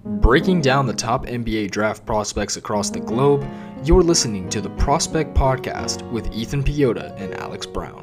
Breaking down the top NBA draft prospects across the globe, you're listening to the Prospect Podcast with Ethan Piota and Alex Brown.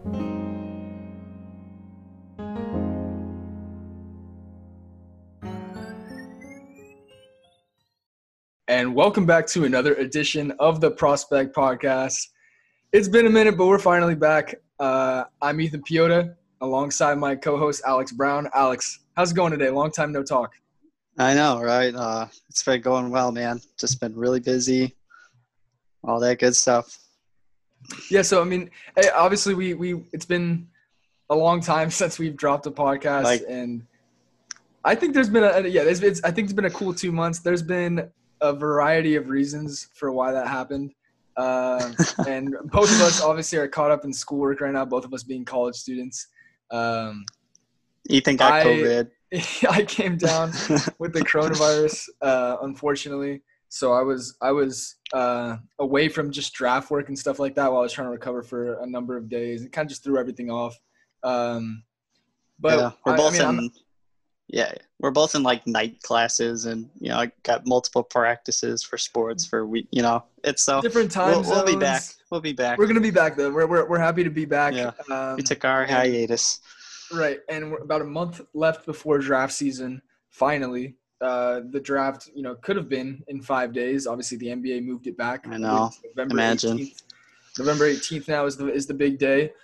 And welcome back to another edition of the Prospect Podcast. It's been a minute, but we're finally back. I'm Ethan Piota, alongside my co-host Alex Brown. Alex, how's it going today? Long time no talk. I know, right? It's been going well, man. Just been really busy, all that good stuff. Yeah, so I mean, obviously we it's been a long time since we've dropped a podcast, and I think there's been I think it's been a cool 2 months. There's been a variety of reasons for why that happened, and both of us obviously are caught up in schoolwork right now. Both of us being college students. Ethan got COVID. I came down with the coronavirus, unfortunately. So I was away from just draft work and stuff like that while I was trying to recover for a number of days. It kind of just threw everything off. But yeah, we're both in like night classes, and I got multiple practices for sports for it's so different times. We'll be back. We'll be back. We're gonna be back though. We're happy to be back. Yeah. We took our hiatus. Right, and we're about a month left before draft season. Finally, the draft, could have been in 5 days. Obviously, the NBA moved it back. I know. Imagine. 18th. November 18th now is the big day,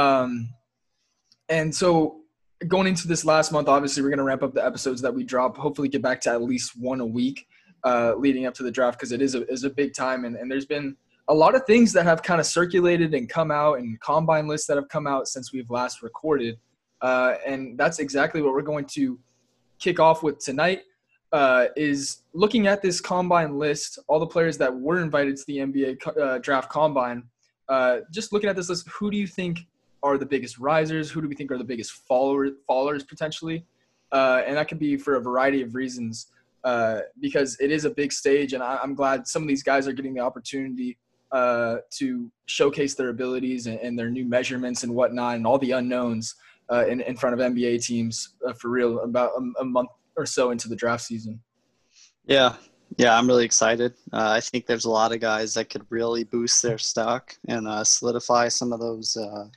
and so going into this last month, obviously, we're going to ramp up the episodes that we drop. Hopefully, get back to at least one a week leading up to the draft, because it is a big time, and there's been a lot of things that have kind of circulated and come out, and combine lists that have come out since we've last recorded. And that's exactly what we're going to kick off with tonight, is looking at this combine list, all the players that were invited to the NBA draft combine. Just looking at this list, who do you think are the biggest risers? Who do we think are the biggest fallers potentially? And that could be for a variety of reasons, because it is a big stage, and I'm glad some of these guys are getting the opportunity to showcase their abilities and their new measurements and whatnot, and all the unknowns in front of NBA teams for real, about a month or so into the draft season. Yeah, I'm really excited. I think there's a lot of guys that could really boost their stock and solidify some of those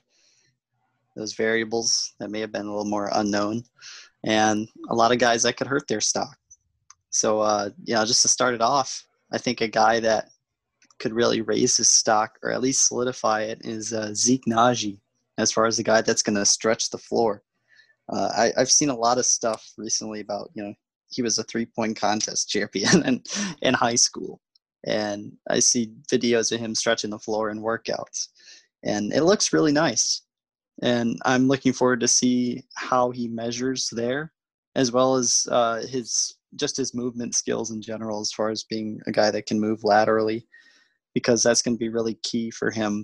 variables that may have been a little more unknown, and a lot of guys that could hurt their stock. So, just to start it off, I think a guy that could really raise his stock, or at least solidify it, is Zeke Nnaji, as far as the guy that's going to stretch the floor. I've seen a lot of stuff recently about, he was a three-point contest champion in high school. And I see videos of him stretching the floor in workouts. And it looks really nice. And I'm looking forward to see how he measures there, as well as his movement skills in general, as far as being a guy that can move laterally, because that's going to be really key for him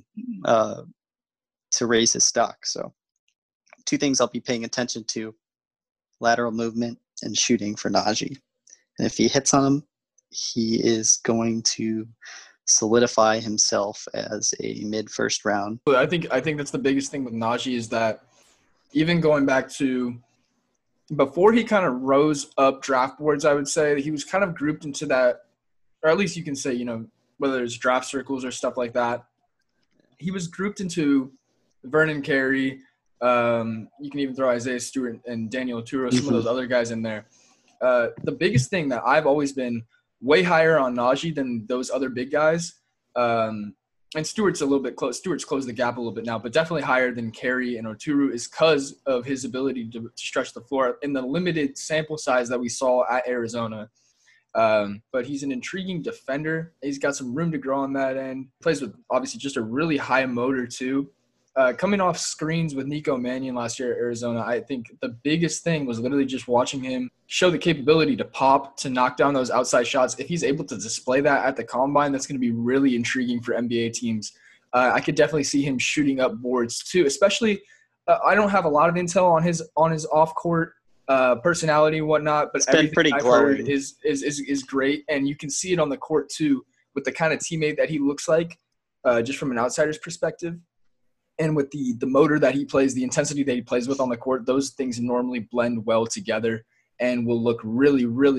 to raise his stock. So 2 things I'll be paying attention to: lateral movement and shooting for Nnaji. And if he hits on them, he is going to solidify himself as a mid-first round. I think that's the biggest thing with Nnaji, is that even going back to before he kind of rose up draft boards, I would say he was kind of grouped into that, or at least you can say, whether it's draft circles or stuff like that, he was grouped into Vernon Carey. You can even throw Isaiah Stewart and Daniel Oturu, some of those other guys in there. The biggest thing that I've always been way higher on Nnaji than those other big guys, and Stewart's a little bit close. Stewart's closed the gap a little bit now, but definitely higher than Carey and Oturu, is because of his ability to stretch the floor in the limited sample size that we saw at Arizona. But he's an intriguing defender. He's got some room to grow on that end. Plays with obviously just a really high motor too. Coming off screens with Nico Mannion last year at Arizona, I think the biggest thing was literally just watching him show the capability to pop, to knock down those outside shots. If he's able to display that at the combine, that's going to be really intriguing for NBA teams. I could definitely see him shooting up boards too, especially I don't have a lot of intel on his off-court personality and whatnot, but everything I've heard is great, and you can see it on the court too with the kind of teammate that he looks like, just from an outsider's perspective. And with the motor that he plays, the intensity that he plays with on the court, those things normally blend well together and will look really, really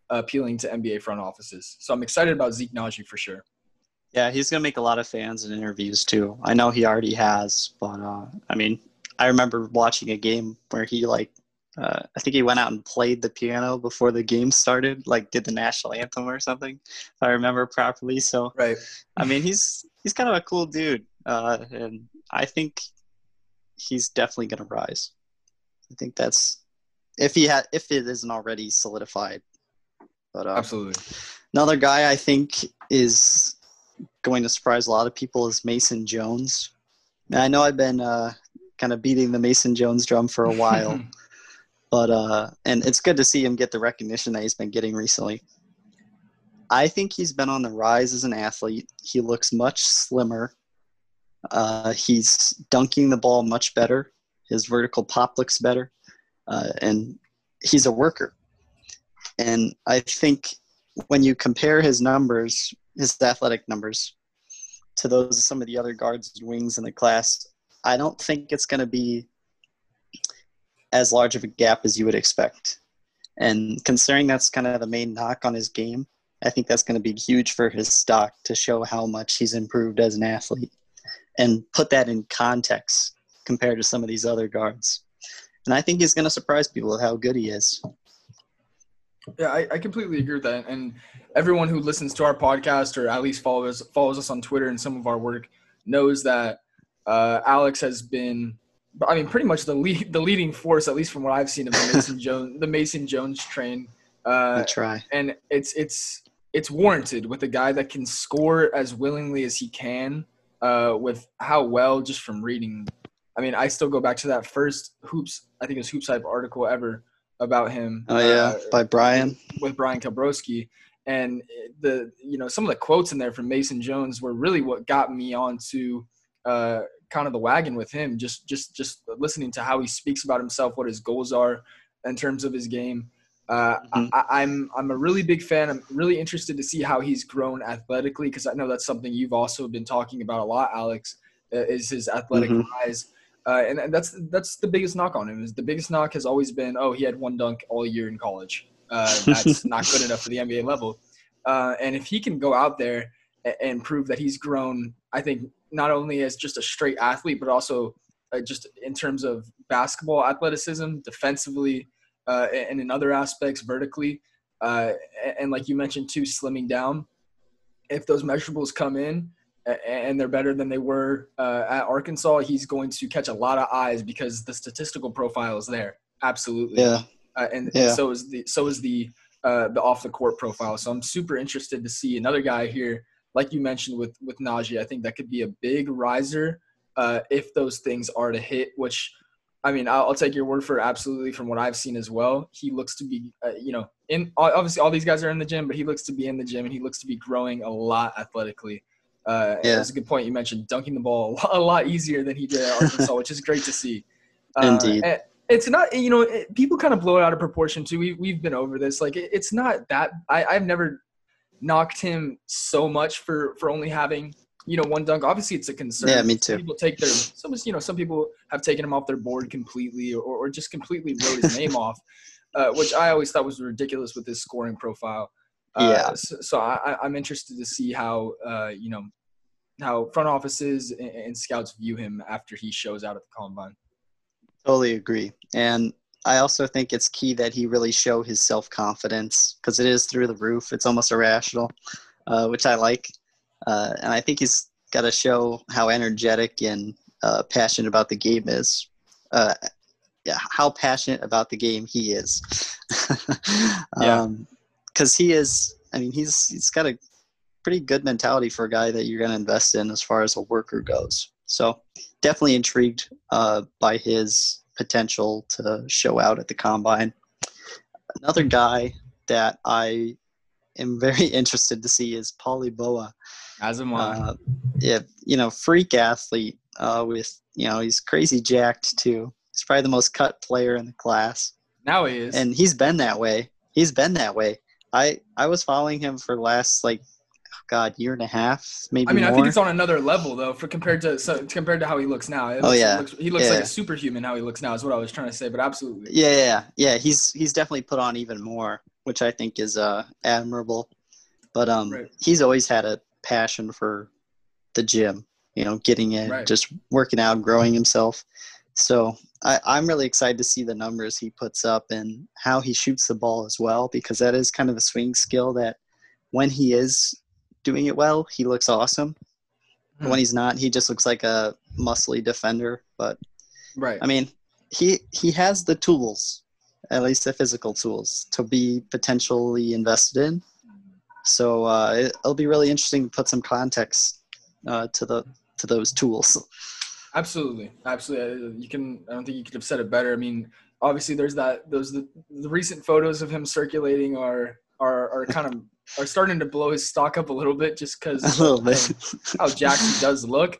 appealing to NBA front offices. So I'm excited about Zeke Nnaji for sure. Yeah, he's going to make a lot of fans and interviews too. I know he already has, but I mean, I remember watching a game where he I think he went out and played the piano before the game started, like did the national anthem or something, if I remember properly. So, Right. I mean, he's kind of a cool dude, and I think he's definitely going to rise. I think that's if it isn't already solidified. But Absolutely. Another guy I think is going to surprise a lot of people is Mason Jones. Now, I know I've been kind of beating the Mason Jones drum for a while, but and it's good to see him get the recognition that he's been getting recently. I think he's been on the rise as an athlete. He looks much slimmer. He's dunking the ball much better. His vertical pop looks better, and he's a worker. And I think when you compare his numbers, his athletic numbers, to those of some of the other guards and wings in the class, I don't think it's going to be as large of a gap as you would expect. And considering that's kind of the main knock on his game, I think that's going to be huge for his stock to show how much he's improved as an athlete and put that in context compared to some of these other guards. And I think he's going to surprise people with how good he is. Yeah, I completely agree with that. And everyone who listens to our podcast or at least follows us on Twitter and some of our work knows that Alex has been, I mean, pretty much the leading force, at least from what I've seen of the Mason Jones train. I try. And it's warranted with a guy that can score as willingly as he can, with how well, just from reading. I mean, I still go back to that first Hoops, I think it was Hoops Hype article ever about him. Oh yeah, by Brian. With Brian Kabrowski. And some of the quotes in there from Mason Jones were really what got me onto kind of the wagon with him. Just listening to how he speaks about himself, what his goals are in terms of his game. I'm a really big fan. I'm really interested to see how he's grown athletically, because I know that's something you've also been talking about a lot, Alex, is his athletic rise. And that's the biggest knock on him. Is the biggest knock has always been, he had one dunk all year in college. That's not good enough for the NBA level. And if he can go out there and prove that he's grown, I think not only as just a straight athlete, but also just in terms of basketball athleticism, defensively, and in other aspects vertically. And like you mentioned too, slimming down. If those measurables come in, and they're better than they were at Arkansas, he's going to catch a lot of eyes because the statistical profile is there. Absolutely. Yeah. And so is the off the court profile. So I'm super interested to see another guy here, like you mentioned with Nnaji. I think that could be a big riser if those things are to hit, which, I mean, I'll take your word for it, absolutely, from what I've seen as well. He looks to be, obviously all these guys are in the gym, but he looks to be in the gym and he looks to be growing a lot athletically. That's a good point. You mentioned dunking the ball a lot easier than he did at Arkansas, which is great to see. Indeed. It's not, people kind of blow it out of proportion too. We've been over this. Like, it's not that I've never knocked him so much for only having, one dunk. Obviously it's a concern. Yeah, me too. Some people have taken him off their board completely or just completely wrote his name off, which I always thought was ridiculous with his scoring profile. So I'm interested to see how, how front offices and scouts view him after he shows out at the Combine. Totally agree. And I also think it's key that he really show his self-confidence, because it is through the roof. It's almost irrational, which I like. And I think he's got to show how energetic and passionate about the game is. How passionate about the game he is. Because he is, I mean, he's got a pretty good mentality for a guy that you're going to invest in as far as a worker goes. So definitely intrigued by his potential to show out at the Combine. Another guy that I am very interested to see is Pauly Boa. As am I. Freak athlete with, he's crazy jacked too. He's probably the most cut player in the class. Now he is. And he's been that way. I was following him for the last year and a half, maybe. I mean, more. I think it's on another level though, compared to how he looks now. He looks like a superhuman how he looks now is what I was trying to say. But absolutely. Yeah. He's definitely put on even more. which I think is admirable. But Right. he's always had a passion for the gym, getting in, Right. just working out, growing himself. So I'm really excited to see the numbers he puts up and how he shoots the ball as well, because that is kind of a swing skill that when he is doing it well, he looks awesome. But when Hmm. he's not, he just looks like a muscly defender. But Right. I mean, he has the tools, at least the physical tools, to be potentially invested in. So it'll be really interesting to put some context to those tools. Absolutely, absolutely. You can. I don't think you could have said it better. I mean, obviously, there's that. The recent photos of him circulating are kind of are starting to blow his stock up a little bit, just A because little bit. of how jacked he does look.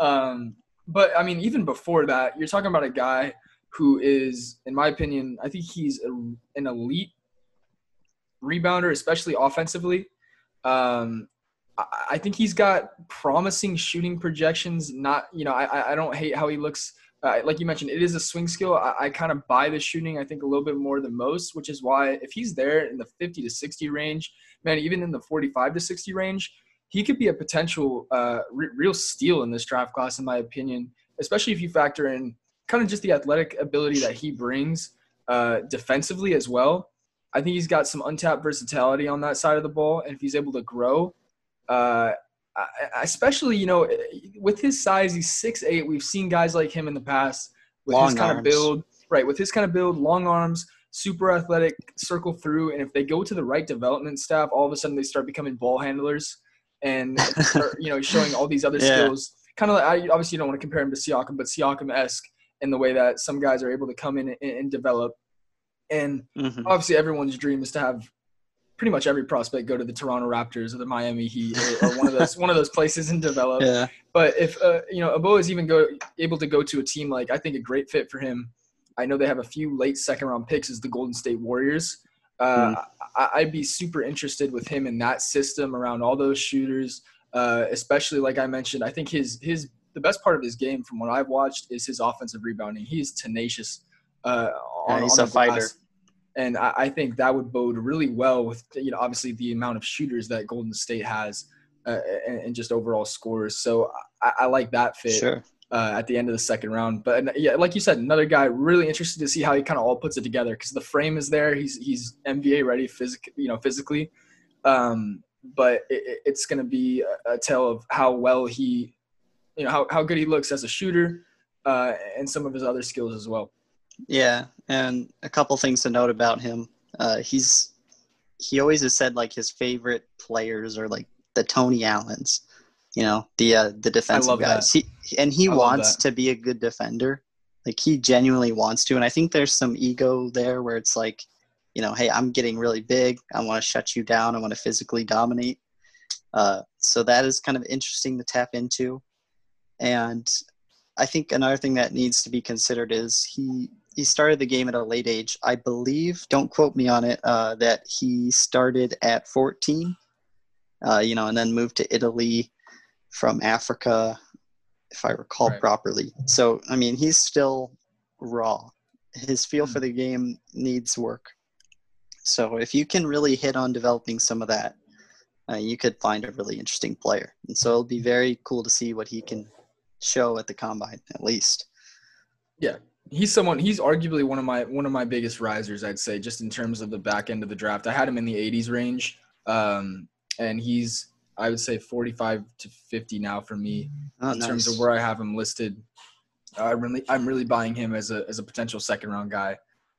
But I mean, even before that, you're talking about a guy who is, in my opinion, I think he's an elite rebounder, especially offensively. Um, I think he's got promising shooting projections. Not, I don't hate how he looks. Like you mentioned, it is a swing skill. I kind of buy the shooting, I think, a little bit more than most, which is why if he's there in the 50 to 60 range, man, even in the 45 to 60 range, he could be a potential real steal in this draft class, in my opinion, especially if you factor in kind of just the athletic ability that he brings defensively as well. I think he's got some untapped versatility on that side of the ball, and if he's able to grow, uh, especially with his size, he's 6'8". We've seen guys like him in the past with his Long kind of arms. build, right? With his kind of build, long arms, super athletic, circle through, and if they go to the right development staff, all of a sudden they start becoming ball handlers and start showing all these other Yeah. skills. Kind of like, obviously you don't want to compare him to Siakam, but Siakam-esque in the way that some guys are able to come in and develop. And Hmm. obviously, everyone's dream is to have pretty much every prospect go to the Toronto Raptors or the Miami Heat or one of those places and develop. Yeah. But if Abo is even able to go to a team like, I think a great fit for him. I know they have a few late second round picks as the Golden State Warriors. Mm. I'd be super interested with him in that system around all those shooters, especially like I mentioned. I think the best part of his game from what I've watched is his offensive rebounding. He's tenacious Yeah, he's on a the fighter. glass. And I think that would bode really well with, obviously the amount of shooters that Golden State has and just overall scores. So I like that fit Sure. at the end of the second round. But yeah, like you said, another guy really interested to see how he kind of all puts it together because the frame is there. He's NBA ready physically. But it's going to be a tale of how well he, how good he looks as a shooter and some of his other skills as well. Yeah, and a couple things to note about him. He always has said like his favorite players are like the Tony Allens, the I defensive love that. guys. He I love wants that. to be a good defender. Like he genuinely wants to, and I think there's some ego there where it's like, hey, I'm getting really big. I want to shut you down. I want to physically dominate. So that is kind of interesting to tap into. And I think another thing that needs to be considered is he started the game at a late age. I believe, don't quote me on it, that he started at 14, and then moved to Italy from Africa, if I recall Right. properly. So, I mean, he's still raw. His feel for Hmm. the game needs work. So, if you can really hit on developing some of that, you could find a really interesting player. And so, it'll be very cool to see what he can show at the combine, at least. Yeah, he's arguably one of my biggest risers, I'd say, just in terms of the back end of the draft. I had him in the 80s range, and he's, I would say, 45 to 50 now for me Oh, in terms of nice. where I have him listed. I'm really buying him as a potential second round guy.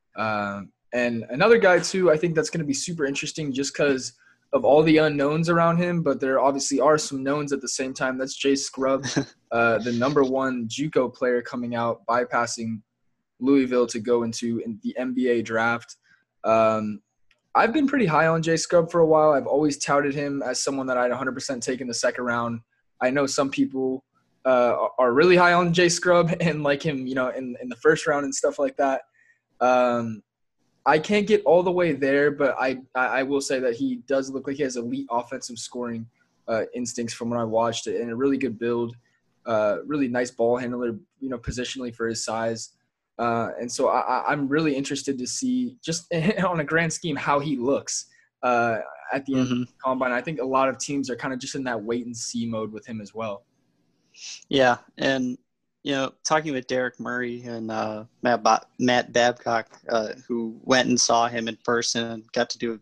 And another guy too, I think that's going to be super interesting just because of all the unknowns around him, but there obviously are some knowns at the same time. That's Jay Scrubb, the number one JUCO player coming out, bypassing Louisville to go into the NBA draft. Um, I've been pretty high on Jay Scrubb for a while. I've always touted him as someone that I'd 100% take in the second round. I know some people are really high on Jay Scrubb and like him, in the first round and stuff like that. Um, I can't get all the way there, but I will say that he does look like he has elite offensive scoring instincts from when I watched it, and a really good build, really nice ball handler, positionally for his size. And so I'm really interested to see just on a grand scheme how he looks at the end of the combine. I think a lot of teams are kind of just in that wait and see mode with him as well. Yeah, and talking with Derek Murray and Matt Babcock, who went and saw him in person and got to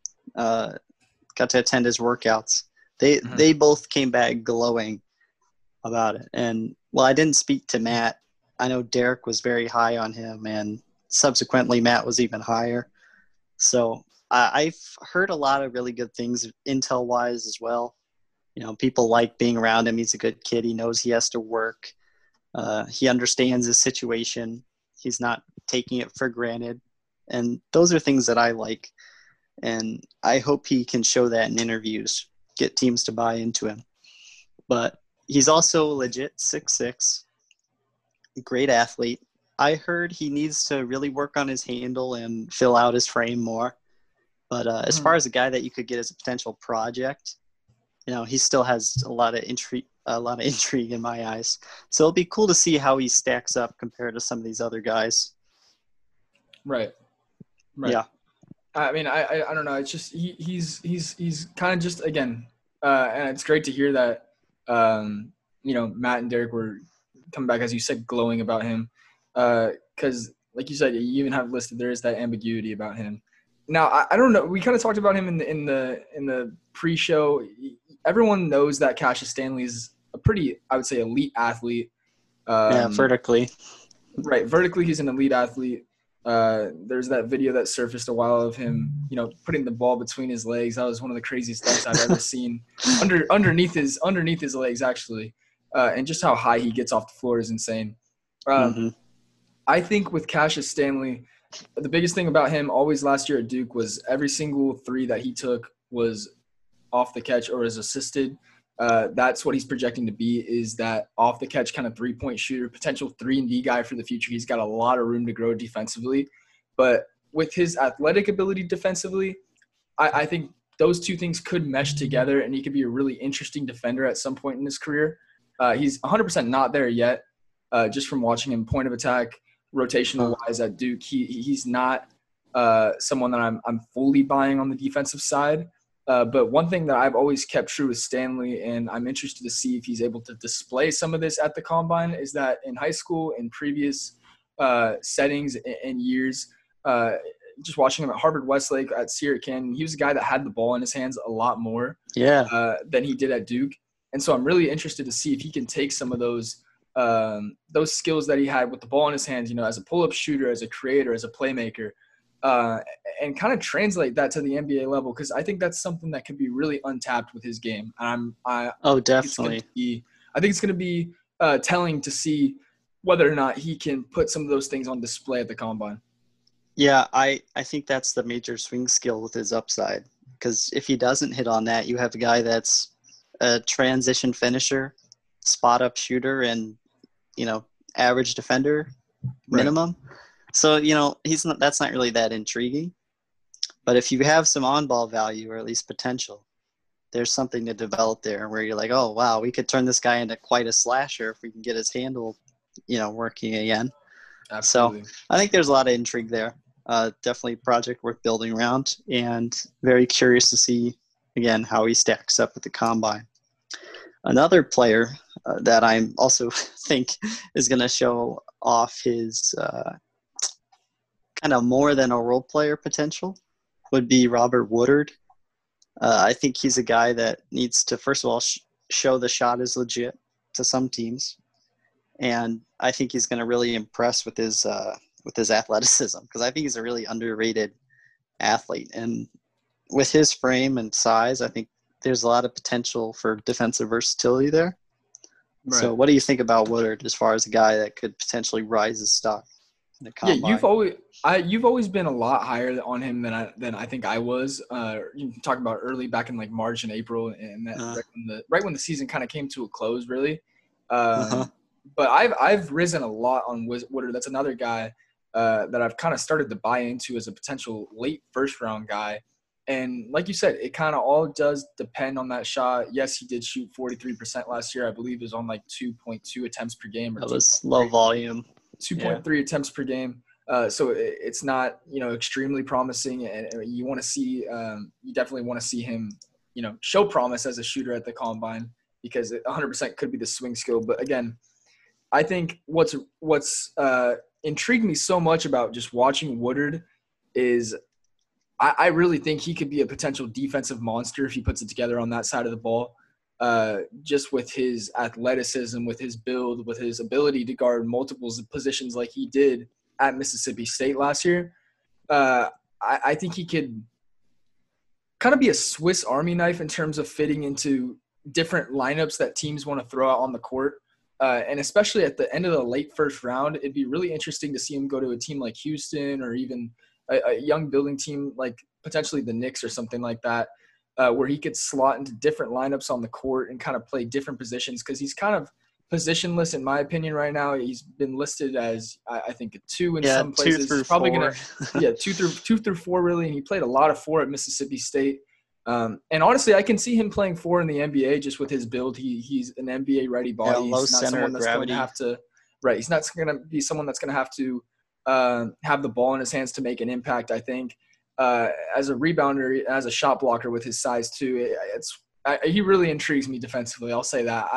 attend his workouts. They both came back glowing about it. And while I didn't speak to Matt, I know Derek was very high on him, and subsequently Matt was even higher. So I've heard a lot of really good things intel-wise as well. People like being around him. He's a good kid. He knows he has to work. He understands his situation. He's not taking it for granted. And those are things that I like. And I hope he can show that in interviews, get teams to buy into him. But he's also legit 6'6", great athlete. I heard he needs to really work on his handle and fill out his frame more. But as far as a guy that you could get as a potential project, he still has a lot of intrigue in my eyes. So it'll be cool to see how he stacks up compared to some of these other guys. Right. Yeah. I mean, I don't know. It's just he's kind of just, again, and it's great to hear that Matt and Derek were coming back, as you said, glowing about him, because like you said, you even have listed there is that ambiguity about him. Now I don't know. We kind of talked about him in the pre-show. Everyone knows that Cassius Stanley is a pretty, I would say, elite athlete. Vertically. Right, vertically, he's an elite athlete. There's that video that surfaced a while of him, putting the ball between his legs. That was one of the craziest things I've ever seen. Underneath his legs, actually, and just how high he gets off the floor is insane. I think with Cassius Stanley, the biggest thing about him always last year at Duke was every single three that he took was off the catch or was assisted. That's what he's projecting to be, is that off the catch kind of 3-point shooter, potential 3-and-D guy for the future. He's got a lot of room to grow defensively, but with his athletic ability defensively, I think those two things could mesh together, and he could be a really interesting defender at some point in his career. He's 100% not there yet, just from watching him point of attack, rotational wise at Duke. He's not someone that I'm fully buying on the defensive side. But one thing that I've always kept true with Stanley, and I'm interested to see if he's able to display some of this at the Combine, is that in high school, in previous settings and years, just watching him at Harvard Westlake, at Sierra Canyon, he was a guy that had the ball in his hands a lot more than he did at Duke. And so I'm really interested to see if he can take some of those skills that he had with the ball in his hands, as a pull-up shooter, as a creator, as a playmaker, and kind of translate that to the NBA level, because I think that's something that could be really untapped with his game. Definitely. I think it's going to be telling to see whether or not he can put some of those things on display at the Combine. Yeah, I think that's the major swing skill with his upside, because if he doesn't hit on that, you have a guy that's a transition finisher, spot-up shooter, and, average defender minimum. Right. So, that's not really that intriguing. But if you have some on-ball value, or at least potential, there's something to develop there where you're like, oh, wow, we could turn this guy into quite a slasher if we can get his handle, working again. Absolutely. So I think there's a lot of intrigue there. Definitely a project worth building around, and very curious to see, again, how he stacks up at the Combine. Another player that I also think is going to show off his kind of more than a role player potential would be Robert Woodard. I think he's a guy that needs to, first of all, show the shot is legit to some teams. And I think he's going to really impress with his athleticism, because I think he's a really underrated athlete. And with his frame and size, I think there's a lot of potential for defensive versatility there. Right. So what do you think about Woodard as far as a guy that could potentially rise his stock in the Combine? Yeah, you've always been a lot higher on him than I think I was. You can talk about early back in like March and April, and that right when the season kind of came to a close, really. But I've risen a lot on Woodard. That's another guy that I've kind of started to buy into as a potential late first round guy. And like you said, it kind of all does depend on that shot. Yes, he did shoot 43% last year. I believe it was on like 2.2 attempts per game. That was low volume. Yeah. 2.3 attempts per game. So it's not, extremely promising, and you want to see, you definitely want to see him, show promise as a shooter at the combine, because it 100% could be the swing skill. But again, I think what's intrigued me so much about just watching Woodard is I really think he could be a potential defensive monster if he puts it together on that side of the ball. Just with his athleticism, with his build, with his ability to guard multiple positions like he did at Mississippi State last year. I think he could kind of be a Swiss Army knife in terms of fitting into different lineups that teams want to throw out on the court. And especially at the end of the late first round, it'd be really interesting to see him go to a team like Houston, or even a young building team like potentially the Knicks or something like that, where he could slot into different lineups on the court and kind of play different positions, because he's kind of positionless in my opinion right now. He's been listed as, I think, a 2 in some places. 2 through he's probably 4. gonna 2 through 4 really, and he played a lot of 4 at Mississippi State. And honestly, I can see him playing 4 in the NBA just with his build. He's an NBA ready body. Low he's not center someone of that's gravity. going to have to right. He's not going to be someone that's going to have to have the ball in his hands to make an impact. I think as a rebounder, as a shot blocker with his size too, he really intrigues me defensively. I'll say that.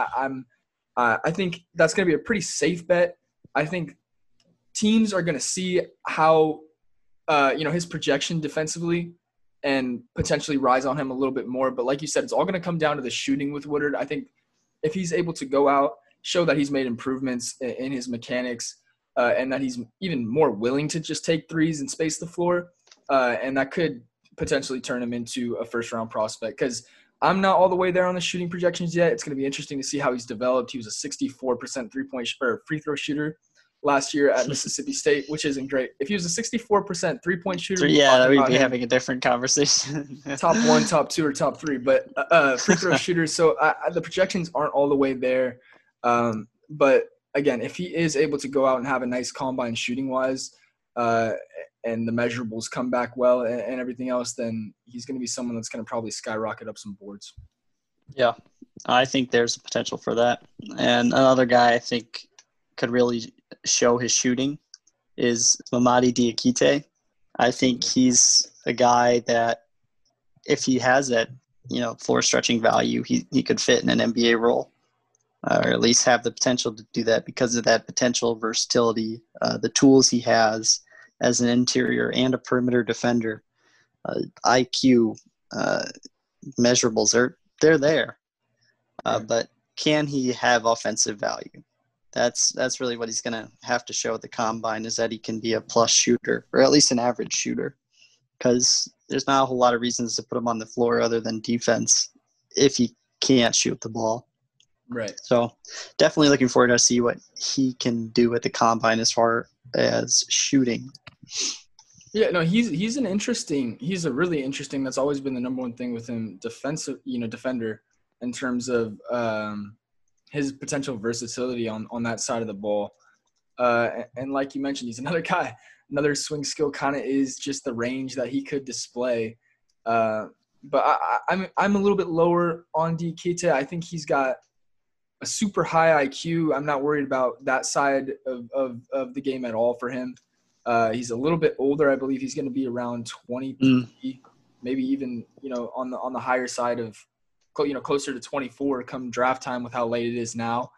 I think that's going to be a pretty safe bet. I think teams are going to see how his projection defensively and potentially rise on him a little bit more. But like you said, it's all going to come down to the shooting with Woodard. I think if he's able to go out, show that he's made improvements in his mechanics, and that he's even more willing to just take threes and space the floor, and that could potentially turn him into a first-round prospect. Because I'm not all the way there on the shooting projections yet. It's going to be interesting to see how he's developed. He was a 64% free throw shooter last year at Mississippi State, which isn't great. If he was a 64% three-point shooter, we'd be having a different conversation. top 1, top 2, or top 3. But free throw shooters, so the projections aren't all the way there. But again, if he is able to go out and have a nice combine shooting-wise, and the measurables come back well and everything else, then he's going to be someone that's going to probably skyrocket up some boards. Yeah, I think there's a potential for that. And another guy I think could really show his shooting is Mamadi Diakite. I think he's a guy that if he has that, floor stretching value, he could fit in an NBA role, or at least have the potential to do that because of that potential versatility, the tools he has as an interior and a perimeter defender, IQ, measurables, they're there. But can he have offensive value? That's really what he's going to have to show at the combine, is that he can be a plus shooter, or at least an average shooter, because there's not a whole lot of reasons to put him on the floor other than defense if he can't shoot the ball. Right. So definitely looking forward to see what he can do at the combine as far as shooting. Yeah, no, he's a really interesting, that's always been the number one thing with him, defender, in terms of his potential versatility on that side of the ball. And like you mentioned, he's another guy, another swing skill kind of is just the range that he could display. But I'm a little bit lower on Diakite. I think he's got a super high IQ. I'm not worried about that side of the game at all for him. He's a little bit older. I believe he's going to be around 23, maybe even, on the higher side of, closer to 24 come draft time with how late it is now.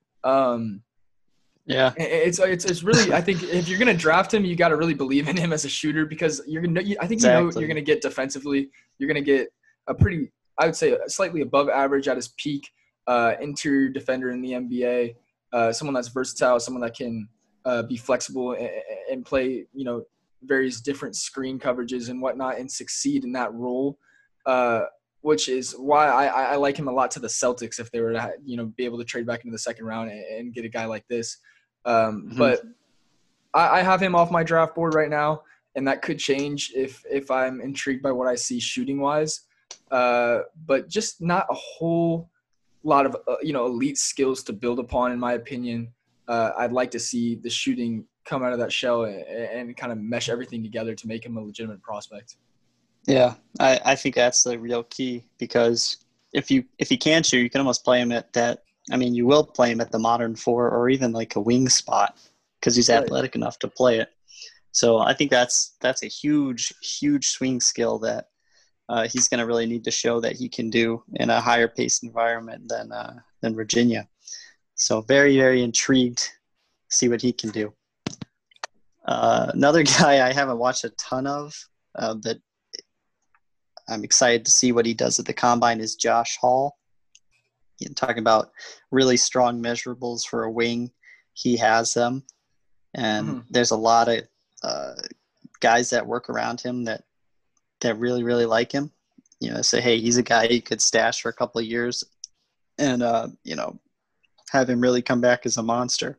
Yeah, it's really, I think if you're going to draft him, you got to really believe in him as a shooter, because you're going to get defensively, you're going to get a pretty, I would say, a slightly above average at his peak interior defender in the NBA, someone that's versatile, someone that can be flexible and play, various different screen coverages and whatnot and succeed in that role, which is why I like him a lot to the Celtics if they were to, be able to trade back into the second round and get a guy like this. But I have him off my draft board right now, and that could change if I'm intrigued by what I see shooting-wise. But just not a whole lot of, elite skills to build upon, in my opinion. I'd like to see the shooting come out of that shell and kind of mesh everything together to make him a legitimate prospect. Yeah, I think that's the real key, because if he can shoot, you can almost play him at that. I mean, you will play him at the modern 4 or even like a wing spot, because he's Right. athletic enough to play it. So I think that's a huge swing skill that he's going to really need to show that he can do in a higher paced environment than Virginia. So very, very intrigued to see what he can do. Another guy I haven't watched a ton of that I'm excited to see what he does at the combine is Josh Hall. Talking about really strong measurables for a wing. He has them. And there's a lot of guys that work around him that really, really like him. Say, hey, he's a guy you could stash for a couple of years and, have him really come back as a monster.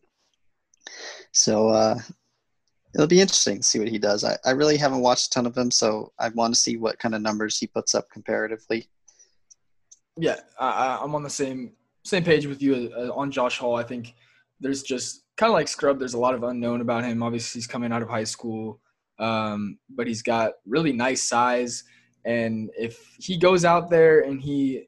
So it'll be interesting to see what he does. I really haven't watched a ton of him, so I want to see what kind of numbers he puts up comparatively. Yeah, I'm on the same page with you on Josh Hall. I think there's just kind of like Scrub. There's a lot of unknown about him. Obviously, he's coming out of high school, but he's got really nice size. And if he goes out there and he,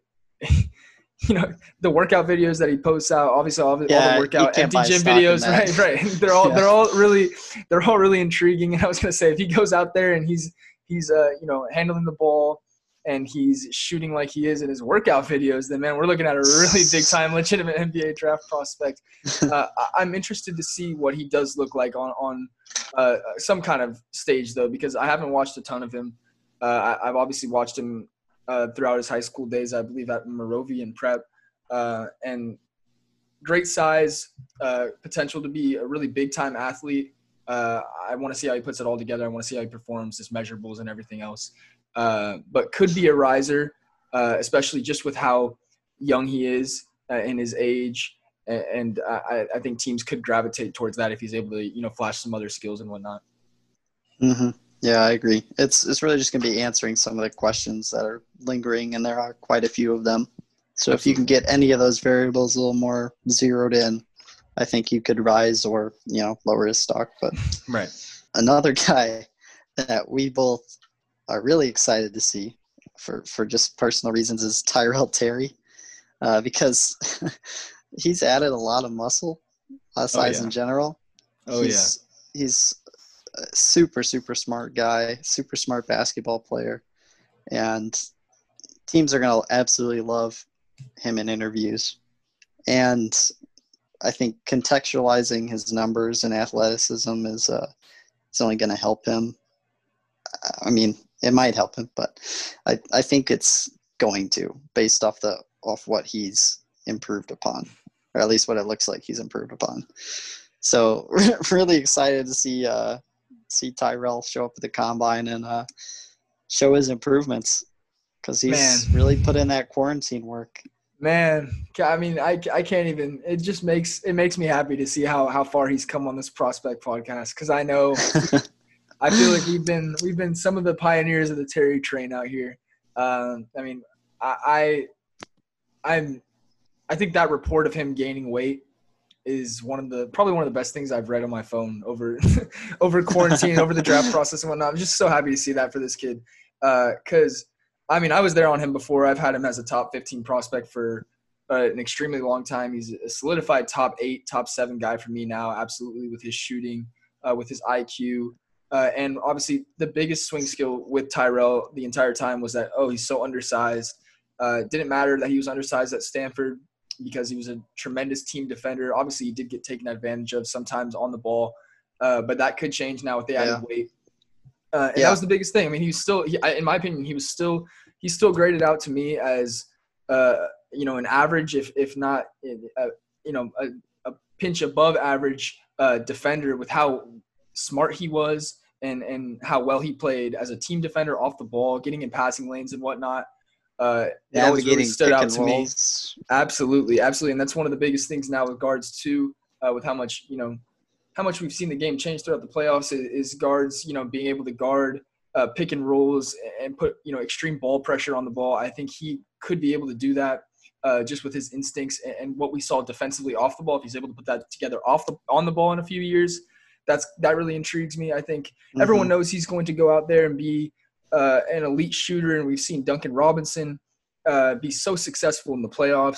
the workout videos that he posts out, obviously all the workout empty gym videos, right. They're all really intriguing. And I was gonna say, if he goes out there and he's handling the ball and he's shooting like he is in his workout videos, then man, we're looking at a really big time legitimate NBA draft prospect. I'm interested to see what he does look like on some kind of stage though, because I haven't watched a ton of him. I've obviously watched him throughout his high school days, I believe at Moravian Prep, and great size, potential to be a really big time athlete. I want to see how he puts it all together. I want to see how he performs, his measurables and everything else. But could be a riser, especially just with how young he is in his age. And I think teams could gravitate towards that if he's able to, flash some other skills and whatnot. Mm-hmm. Yeah, I agree. It's really just going to be answering some of the questions that are lingering, and there are quite a few of them. So if you can get any of those variables a little more zeroed in, I think you could rise or, lower his stock. But right. Another guy that we both are really excited to see for just personal reasons is Tyrell Terry, because he's added a lot of muscle, size in general. He's a super, super smart guy, super smart basketball player, and teams are going to absolutely love him in interviews. And I think contextualizing his numbers and athleticism is only going to help him. I mean, it might help him, but I think it's going to, based off what he's improved upon, or at least what it looks like he's improved upon. So really excited to see Tyrell show up at the combine and show his improvements, because he's really put in that quarantine work. Man, I mean, I can't even. It makes me happy to see how far he's come on this prospect podcast, because I know I feel like we've been some of the pioneers of the Terry train out here. I mean, I think that report of him gaining weight is probably one of the best things I've read on my phone over quarantine, over the draft process and whatnot. I'm just so happy to see that for this kid, because I mean, I was there on him before. I've had him as a top 15 prospect for an extremely long time. He's a solidified top 8, top 7 guy for me now, absolutely, with his shooting, with his IQ. And obviously the biggest swing skill with Tyrell the entire time was that, he's so undersized. It didn't matter that he was undersized at Stanford, because he was a tremendous team defender. Obviously, he did get taken advantage of sometimes on the ball, but that could change now with the added weight. And that was the biggest thing. I mean, in my opinion, he's still graded out to me as, an average, if not, a pinch above average defender, with how smart he was and how well he played as a team defender off the ball, getting in passing lanes and whatnot. It always really stood out to me. Absolutely. And that's one of the biggest things now with guards too, with how much we've seen the game change throughout the playoffs is guards, being able to guard pick and rolls and put, extreme ball pressure on the ball. I think he could be able to do that just with his instincts and what we saw defensively off the ball. If he's able to put that together on the ball in a few years, that really intrigues me. I think everyone knows he's going to go out there and be an elite shooter, and we've seen Duncan Robinson be so successful in the playoffs.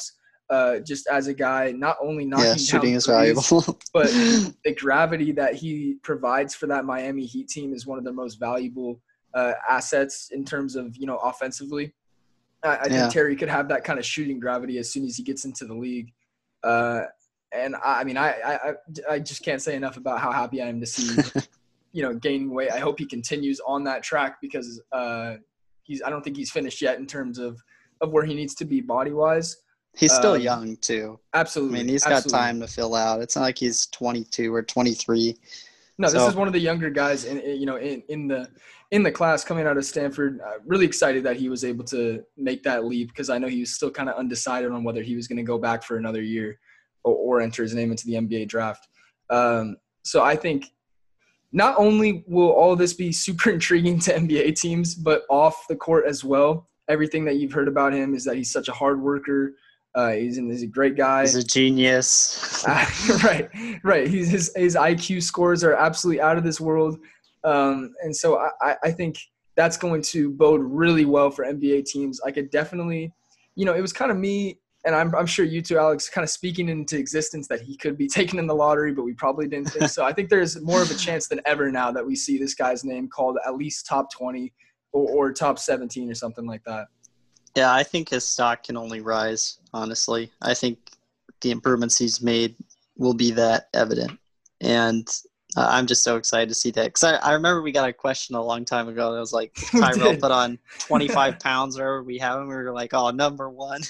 just as a guy, not only Yeah, knocking shooting down is threes, valuable. but the gravity that he provides for that Miami Heat team is one of their most valuable assets in terms of, offensively. I think Yeah. Terry could have that kind of shooting gravity as soon as he gets into the league. And I just can't say enough about how happy I am to see, gaining weight. I hope he continues on that track because I don't think he's finished yet in terms of where he needs to be body wise. He's still young too. Absolutely. I mean, he's got time to fill out. It's not like he's 22 or 23. No, this is one of the younger guys in the class coming out of Stanford. Really excited that he was able to make that leap because I know he was still kind of undecided on whether he was going to go back for another year or enter his name into the NBA draft. So I think not only will all of this be super intriguing to NBA teams, but off the court as well. Everything that you've heard about him is that he's such a hard worker. He's a great guy. He's a genius. Right. His IQ scores are absolutely out of this world. And so I think that's going to bode really well for NBA teams. I could definitely, it was kind of me, and I'm sure you too, Alex, kind of speaking into existence that he could be taken in the lottery, but we probably didn't think so. I think there's more of a chance than ever now that we see this guy's name called at least top 20 or top 17 or something like that. Yeah, I think his stock can only rise, honestly. I think the improvements he's made will be that evident. And I'm just so excited to see that. Because I remember we got a question a long time ago that was like, Tyrell put on 25 pounds wherever we have him. We were like, oh, number one.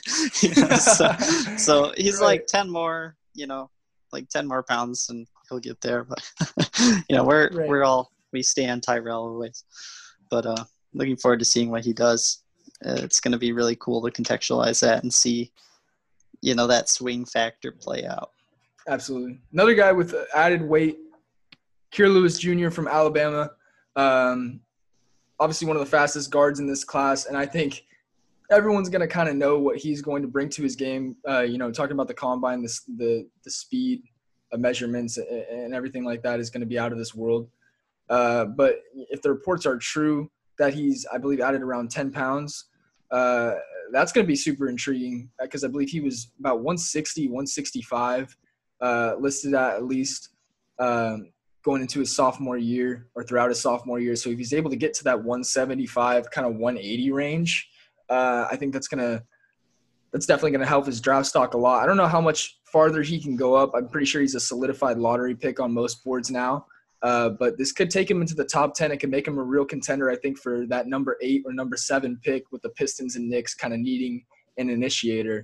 So he's like 10 more, like 10 more pounds and he'll get there. But, we stand Tyrell always. But looking forward to seeing what he does. It's going to be really cool to contextualize that and see, that swing factor play out. Absolutely. Another guy with added weight, Kira Lewis Jr. from Alabama. Obviously one of the fastest guards in this class. And I think everyone's going to kind of know what he's going to bring to his game. Talking about the combine, the speed measurements and everything like that is going to be out of this world. But if the reports are true that he's, I believe, added around 10 pounds, that's going to be super intriguing because I believe he was about 160, 165 listed at least going into his sophomore year or throughout his sophomore year. So if he's able to get to that 175, kind of 180 range, I think that's definitely going to help his draft stock a lot. I don't know how much farther he can go up. I'm pretty sure he's a solidified lottery pick on most boards now. But this could take him into the top 10. It could make him a real contender, I think, for that number 8 or number 7 pick with the Pistons and Knicks kind of needing an initiator.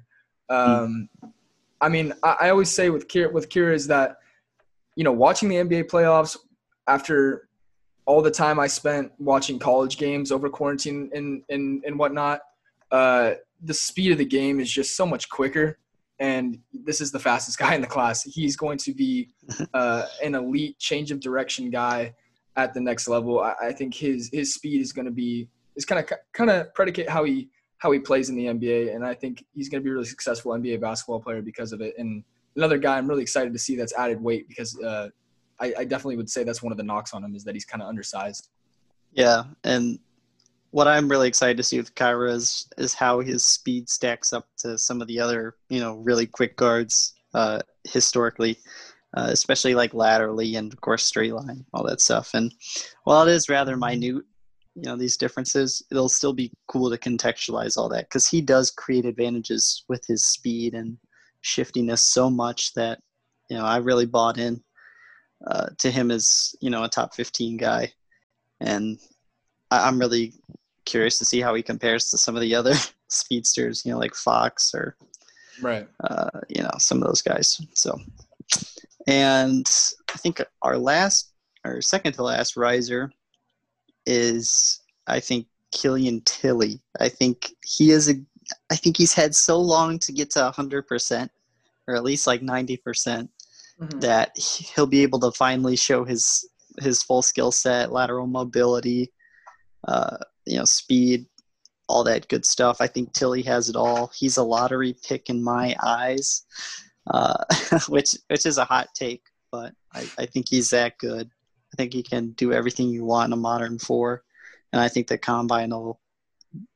I mean, I always say with Kira is that, watching the NBA playoffs after all the time I spent watching college games over quarantine and whatnot, the speed of the game is just so much quicker. And this is the fastest guy in the class. He's going to be an elite change of direction guy at the next level. I think his speed is going to be kind of predicate how he plays in the NBA, and I think he's going to be a really successful NBA basketball player because of it. And another guy I'm really excited to see that's added weight because I definitely would say that's one of the knocks on him is that he's kind of undersized. Yeah, and what I'm really excited to see with Kyra is how his speed stacks up to some of the other, really quick guards historically, especially like laterally and, of course, straight line, all that stuff. And while it is rather minute, these differences, it'll still be cool to contextualize all that because he does create advantages with his speed and shiftiness so much that, I really bought in to him as, a top 15 guy. And I'm really curious to see how he compares to some of the other speedsters, like Fox or, right. Some of those guys. So, and I think our second to last riser is, I think, Killian Tilly. I think he's had so long to get to 100%, or at least like 90%, that he'll be able to finally show his full skill set, lateral mobility, speed, all that good stuff. I think Tilly has it all. He's a lottery pick in my eyes, which is a hot take, but I think he's that good. I think he can do everything you want in a modern 4, and I think the combine will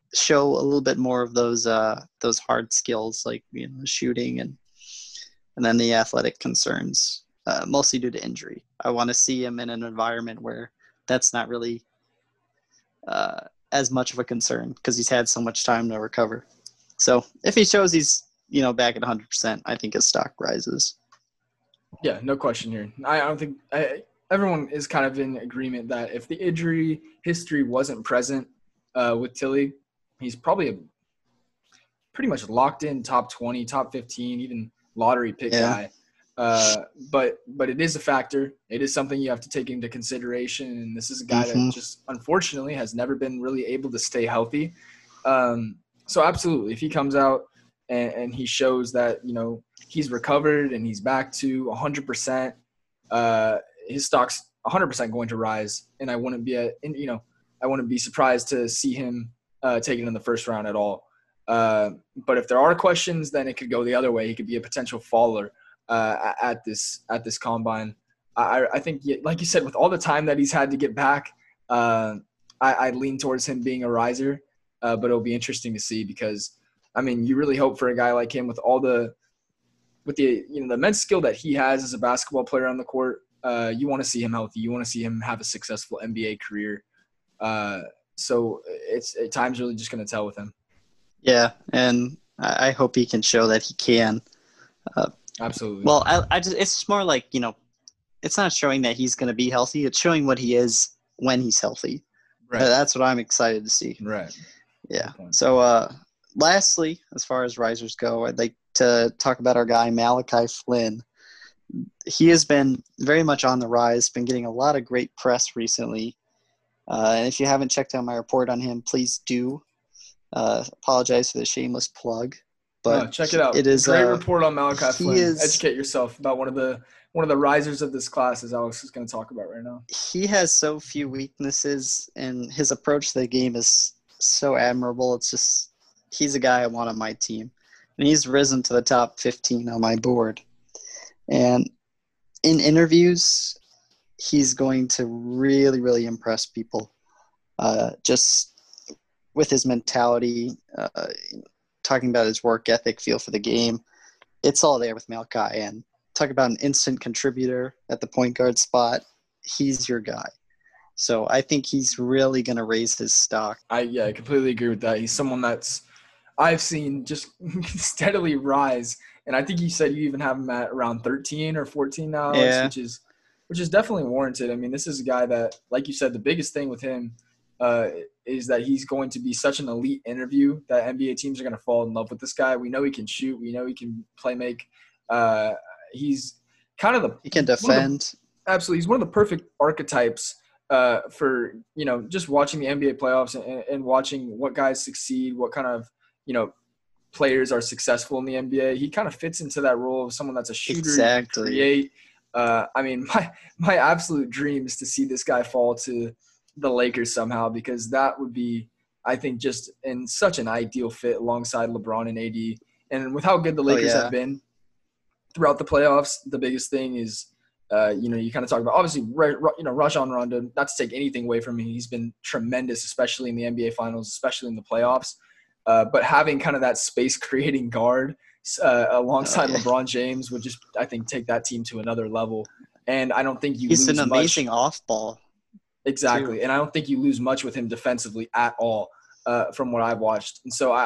show a little bit more of those hard skills like shooting and then the athletic concerns, mostly due to injury. I want to see him in an environment where that's not really as much of a concern because he's had so much time to recover. So if he shows he's back at 100%, I think his stock rises. Yeah, no question here. I don't think everyone is kind of in agreement that if the injury history wasn't present with Tilly, he's probably a pretty much locked in top 20, top 15, even lottery pick guy. But it is a factor. It is something you have to take into consideration. And this is a guy that just unfortunately has never been really able to stay healthy. So absolutely, if he comes out and he shows that, he's recovered and he's back to 100%, his stock's 100% going to rise. And I wouldn't be surprised to see him taken in the first round at all. But if there are questions, then it could go the other way. He could be a potential faller at this combine. I think, like you said, with all the time that he's had to get back, I lean towards him being a riser. But it'll be interesting to see because, I mean, you really hope for a guy like him with the immense skill that he has as a basketball player on the court. You want to see him healthy. You want to see him have a successful NBA career. So it's at times really just going to tell with him. Yeah, and I hope he can show that he can. Absolutely. Well, it's more like, it's not showing that he's going to be healthy. It's showing what he is when he's healthy. Right. That's what I'm excited to see. Right. Yeah. So lastly, as far as risers go, I'd like to talk about our guy, Malachi Flynn. He has been very much on the rise, been getting a lot of great press recently. And if you haven't checked out my report on him, please do. Apologize for the shameless plug. But check it out. It is a great report on Malachi Flynn. Educate yourself about one of the risers of this class, as Alex is going to talk about right now. He has so few weaknesses, and his approach to the game is so admirable. It's just he's a guy I want on my team, and he's risen to the top 15 on my board. And in interviews, he's going to really, really impress people. Just with his mentality, talking about his work ethic, feel for the game. It's all there with Malachi. And talk about an instant contributor at the point guard spot. He's your guy. So I think he's really going to raise his stock. I completely agree with that. He's someone I've seen just steadily rise. And I think you said you even have him at around 13 or 14 now, Alex, which is definitely warranted. I mean, this is a guy that, like you said, the biggest thing with him is that he's going to be such an elite interview that NBA teams are going to fall in love with this guy. We know he can shoot. We know he can play make. He's kind of he can defend. Absolutely. He's one of the perfect archetypes for, just watching the NBA playoffs and watching what guys succeed, what kind of, players are successful in the NBA. He kind of fits into that role of someone that's a shooter. Exactly. Create. I mean, my absolute dream is to see this guy fall to the Lakers somehow, because that would be, I think, just in such an ideal fit alongside LeBron and AD. And with how good the Lakers have been throughout the playoffs, the biggest thing is, you kind of talk about, obviously, Rajon Rondo, not to take anything away from him. He's been tremendous, especially in the NBA Finals, especially in the playoffs. But having kind of that space-creating guard alongside LeBron James would just, I think, take that team to another level. And I don't think he's an amazing off-ball. Exactly. Too. And I don't think you lose much with him defensively at all from what I've watched. And so,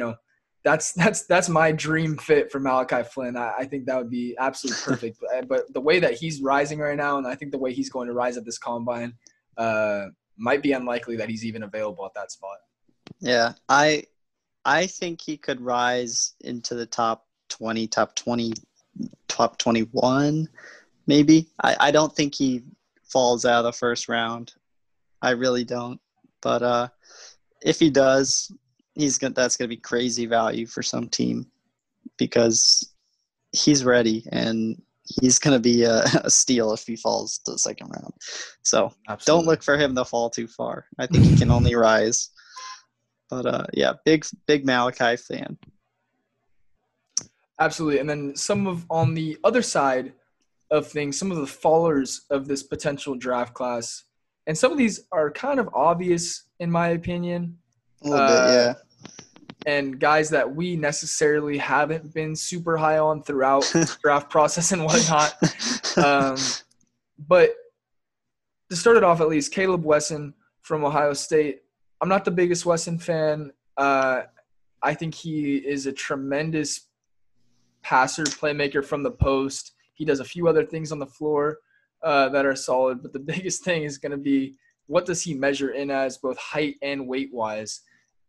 that's my dream fit for Malachi Flynn. I think that would be absolutely perfect. But the way that he's rising right now, and I think the way he's going to rise at this combine, might be unlikely that he's even available at that spot. Yeah, I think he could rise into the top 20, top 21, maybe. I don't think he falls out of the first round. I really don't. But if he does, that's going to be crazy value for some team because he's ready and he's going to be a steal if he falls to the second round. So Don't look for him to fall too far. I think he can only rise. But, big Malachi fan. Absolutely. And then on the other side of things, some of the fallers of this potential draft class, and some of these are kind of obvious in my opinion, A little bit, yeah. And guys that we necessarily haven't been super high on throughout the draft process and whatnot. But to start it off, at least, Caleb Wesson from Ohio State. I'm not the biggest Wesson fan. I think he is a tremendous passer, playmaker from the post. He does a few other things on the floor that are solid. But the biggest thing is going to be, what does he measure in as, both height and weight-wise?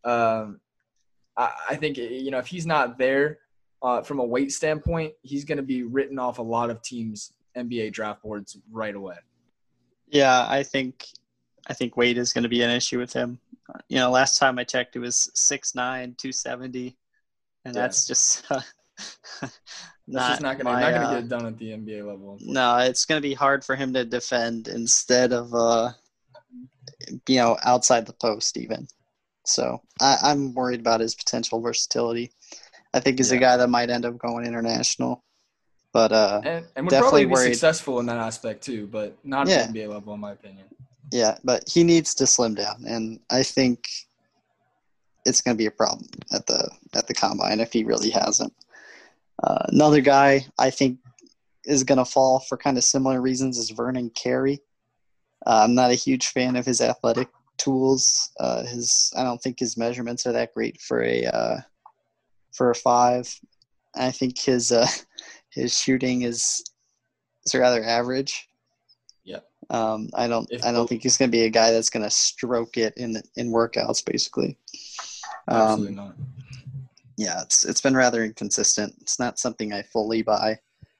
I think, if he's not there from a weight standpoint, he's going to be written off a lot of teams' NBA draft boards right away. Yeah, I think weight is going to be an issue with him. Last time I checked, it was 6'9", 270, and that's just not going to get it done at the NBA level. No, it's going to be hard for him to defend instead of outside the post even. So I'm worried about his potential versatility. I think he's a guy that might end up going international, but and would probably be successful in that aspect too, but not at the NBA level in my opinion. Yeah, but he needs to slim down, and I think it's going to be a problem at the combine if he really hasn't. Another guy I think is going to fall for kind of similar reasons is Vernon Carey. I'm not a huge fan of his athletic tools. I don't think his measurements are that great for a 5. I think his shooting is rather average. Yeah. I don't think he's going to be a guy that's going to stroke it in workouts basically. Absolutely not. Yeah, it's been rather inconsistent. It's not something I fully buy.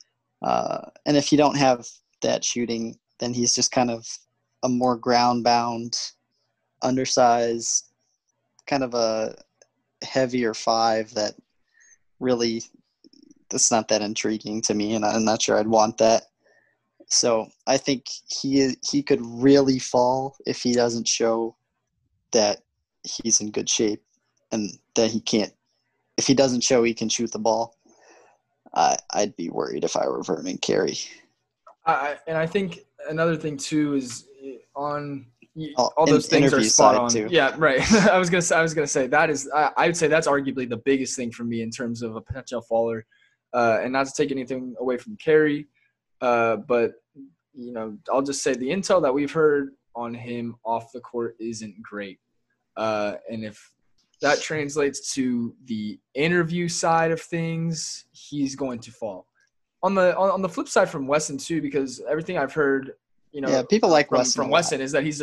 And if you don't have that shooting, then he's just kind of a more ground-bound, undersized, kind of a heavier 5 that really that's not that intriguing to me, and I'm not sure I'd want that. So I think he could really fall if he doesn't show that he's in good shape and that if he doesn't show he can shoot the ball. I'd be worried if I were Vernon Carey. I think another thing too is on all those things are spot on. Too. Yeah, right. I was gonna say that is. I would say that's arguably the biggest thing for me in terms of a potential faller, and not to take anything away from Carey, but I'll just say the intel that we've heard on him off the court isn't great, and if that translates to the interview side of things, he's going to fall. On the flip side from Wesson too, because everything I've heard, people like from Wesson is that he's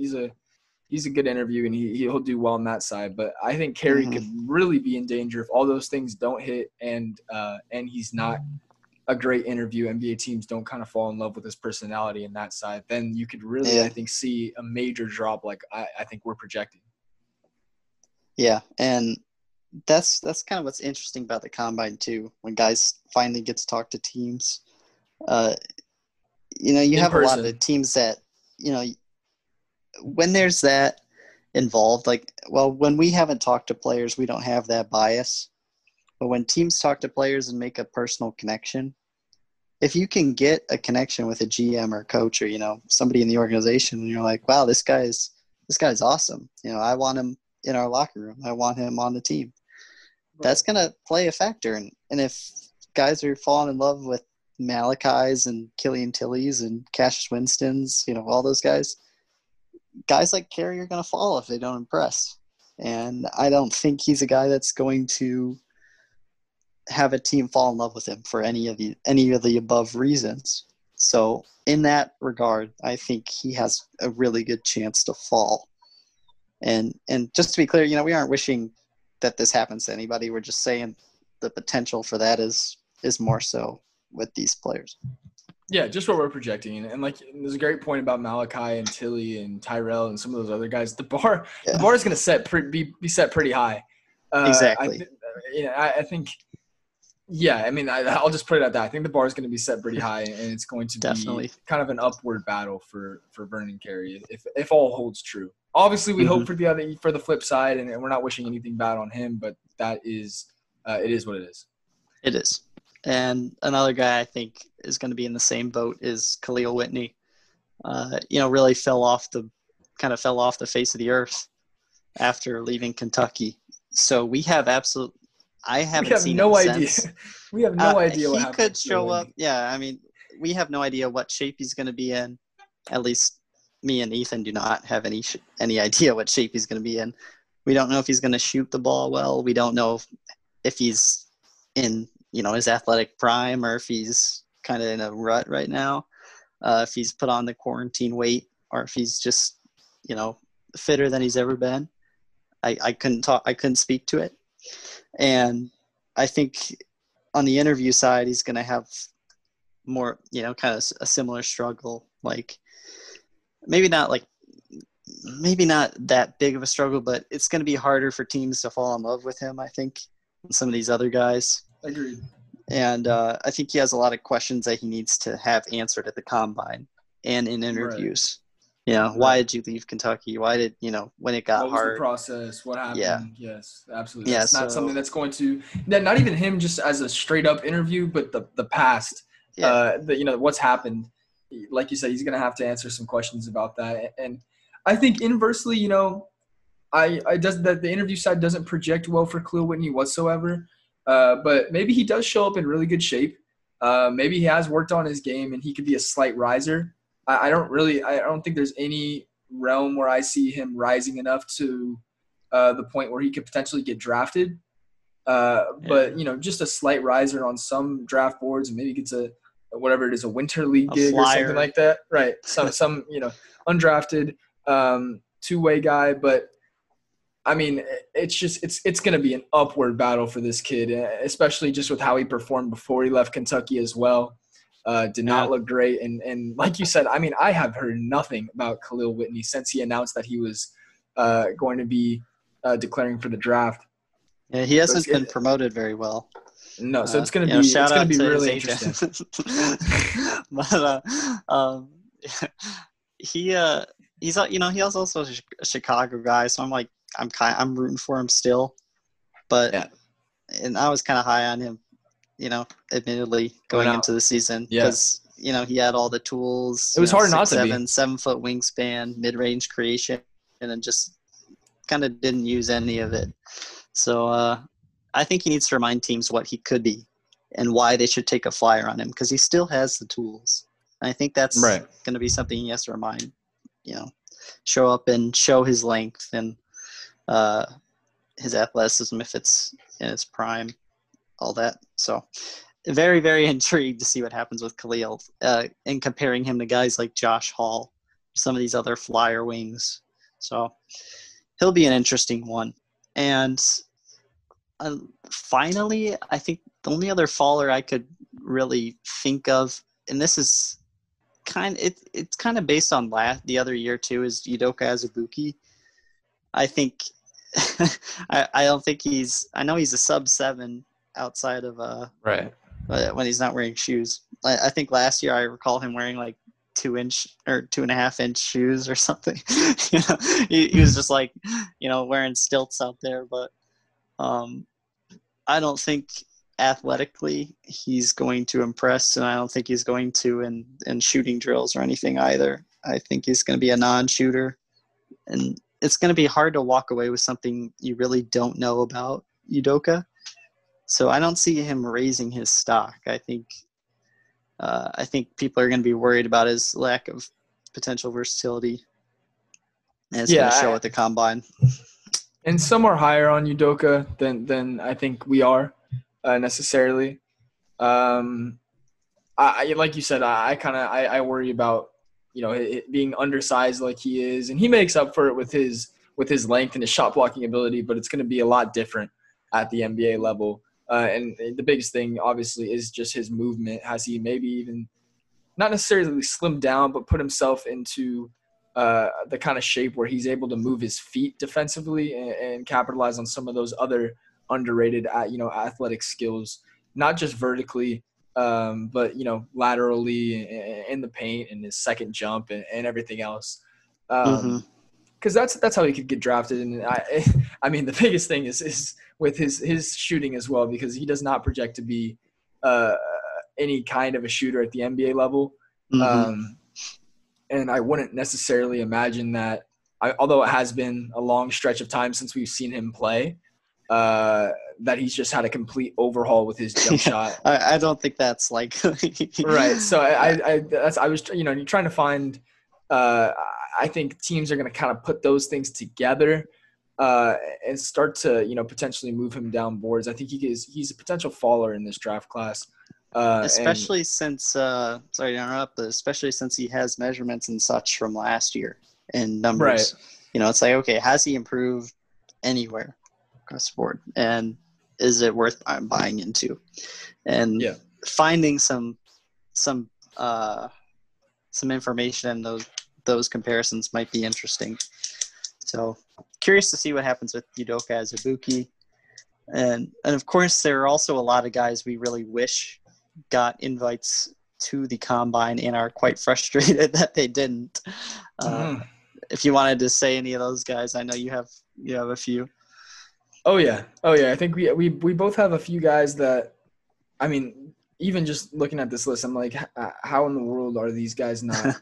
a good interview and he'll do well on that side. But I think Carey could really be in danger if all those things don't hit and he's not a great interview. NBA teams don't kind of fall in love with his personality in that side. Then you could really, I think, see a major drop like I think we're projecting. Yeah, and that's kind of what's interesting about the combine too. When guys finally get to talk to teams, you have a lot of teams that when there's that involved, when we haven't talked to players, we don't have that bias. But when teams talk to players and make a personal connection, if you can get a connection with a GM or coach or somebody in the organization, and you're like, wow, this guy's awesome. I want him in our locker room. I want him on the team. That's going to play a factor. And if guys are falling in love with Malachi's and Killian Tilly's and Cassius Winston's, all those guys like Carey are going to fall if they don't impress. And I don't think he's a guy that's going to have a team fall in love with him for any of the above reasons. So in that regard, I think he has a really good chance to fall. And just to be clear, we aren't wishing that this happens to anybody. We're just saying the potential for that is more so with these players. Yeah, just what we're projecting. And there's a great point about Malachi and Tilly and Tyrell and some of those other guys. The bar is going to be set pretty high. Exactly. I think. Yeah, I mean, I'll just put it at that. I think the bar is going to be set pretty high, and it's going to be kind of an upward battle for Vernon Carey if all holds true. Obviously, we hope for the flip side, and we're not wishing anything bad on him, but that is it is what it is. It is. And another guy I think is going to be in the same boat is Khalil Whitney. Really fell off the face of the earth after leaving Kentucky. So we have I We haven't have seen him no idea. since. We have no idea what He happened. could show up. Yeah, I mean, we have no idea what shape he's going to be in. At least me and Ethan do not have any idea what shape he's going to be in. We don't know if he's going to shoot the ball well. We don't know if he's in, his athletic prime, or if he's kind of in a rut right now. If he's put on the quarantine weight, or if he's just, fitter than he's ever been. I couldn't speak to it. And I think on the interview side, he's going to have more, kind of a similar struggle. Like maybe not that big of a struggle, but it's going to be harder for teams to fall in love with him, I think, than some of these other guys. Agreed. And I think he has a lot of questions that he needs to have answered at the combine and in interviews. Right. Why did you leave Kentucky? Why did, when it got what was hard? the process? What happened? Yeah. Yes, absolutely. That's not something that's going to – not even him just as a straight-up interview, but the past, what's happened. Like you said, he's going to have to answer some questions about that. And I think inversely, the interview side doesn't project well for Khalil Whitney whatsoever. But maybe he does show up in really good shape. Maybe he has worked on his game and he could be a slight riser. I don't think there's any realm where I see him rising enough to the point where he could potentially get drafted. But, just a slight riser on some draft boards, and maybe gets a winter league gig or something like that. Right. Some undrafted two-way guy. But, I mean, it's going to be an upward battle for this kid, especially just with how he performed before he left Kentucky as well. Did not look great. And like you said, I mean, I have heard nothing about Khalil Whitney since he announced that he was going to be declaring for the draft. Yeah, he hasn't been promoted very well. No, so it's going to be really interesting. But he's also a Chicago guy, so I'm rooting for him still. But and I was kind of high on him, admittedly going into the season because he had all the tools. It was hard not to be 7-foot wingspan, mid-range creation, and then just kind of didn't use any of it. So I think he needs to remind teams what he could be and why they should take a flyer on him, because he still has the tools. And I think that's going to be something he has to remind, show up and show his length and his athleticism if it's in its prime, all that. So very, very intrigued to see what happens with Khalil and comparing him to guys like Josh Hall, some of these other flyer wings. So he'll be an interesting one. And finally, I think the only other faller I could really think of, and this is it's kind of based on the other year too, is Udoka Azubuike. I think I don't think I know he's a sub-7 outside of when he's not wearing shoes. I think last year I recall him wearing like 2-inch or 2.5-inch shoes or something. He was just wearing stilts out there, but I don't think athletically he's going to impress, and I don't think he's going to in shooting drills or anything either. I think he's going to be a non-shooter, and it's going to be hard to walk away with something you really don't know about Udoka. So I don't see him raising his stock. I think people are going to be worried about his lack of potential versatility, and it's going to show at the combine. And some are higher on Udoka than I think we are necessarily. Like you said, I worry about it being undersized like he is, and he makes up for it with his length and his shot blocking ability. But it's going to be a lot different at the NBA level. And the biggest thing, obviously, is just his movement. Has he maybe even not necessarily slimmed down, but put himself into the kind of shape where he's able to move his feet defensively and capitalize on some of those other underrated, athletic skills, not just vertically, but, laterally in the paint and his second jump and everything else. Because that's how he could get drafted. And I mean, the biggest thing is with his shooting as well, because he does not project to be any kind of a shooter at the NBA level. And I wouldn't necessarily imagine that although it has been a long stretch of time since we've seen him play, that he's just had a complete overhaul with his jump shot. I don't think that's likely. Right. So I was, you're trying to find. I think teams are going to kind of put those things together and start to potentially move him down boards. I think he's a potential faller in this draft class. Especially since sorry to interrupt, but especially since he has measurements and such from last year and numbers. Right. It's like, okay, has he improved anywhere across the board? And is it worth buying into? And finding some information in those comparisons might be interesting. So curious to see what happens with Udoka Azubuike. And of course, there are also a lot of guys we really wish got invites to the combine and are quite frustrated that they didn't. If you wanted to say any of those guys, I know you have a few. Oh yeah. I think we both have a few guys that, I mean, even just looking at this list, I'm like, how in the world are these guys not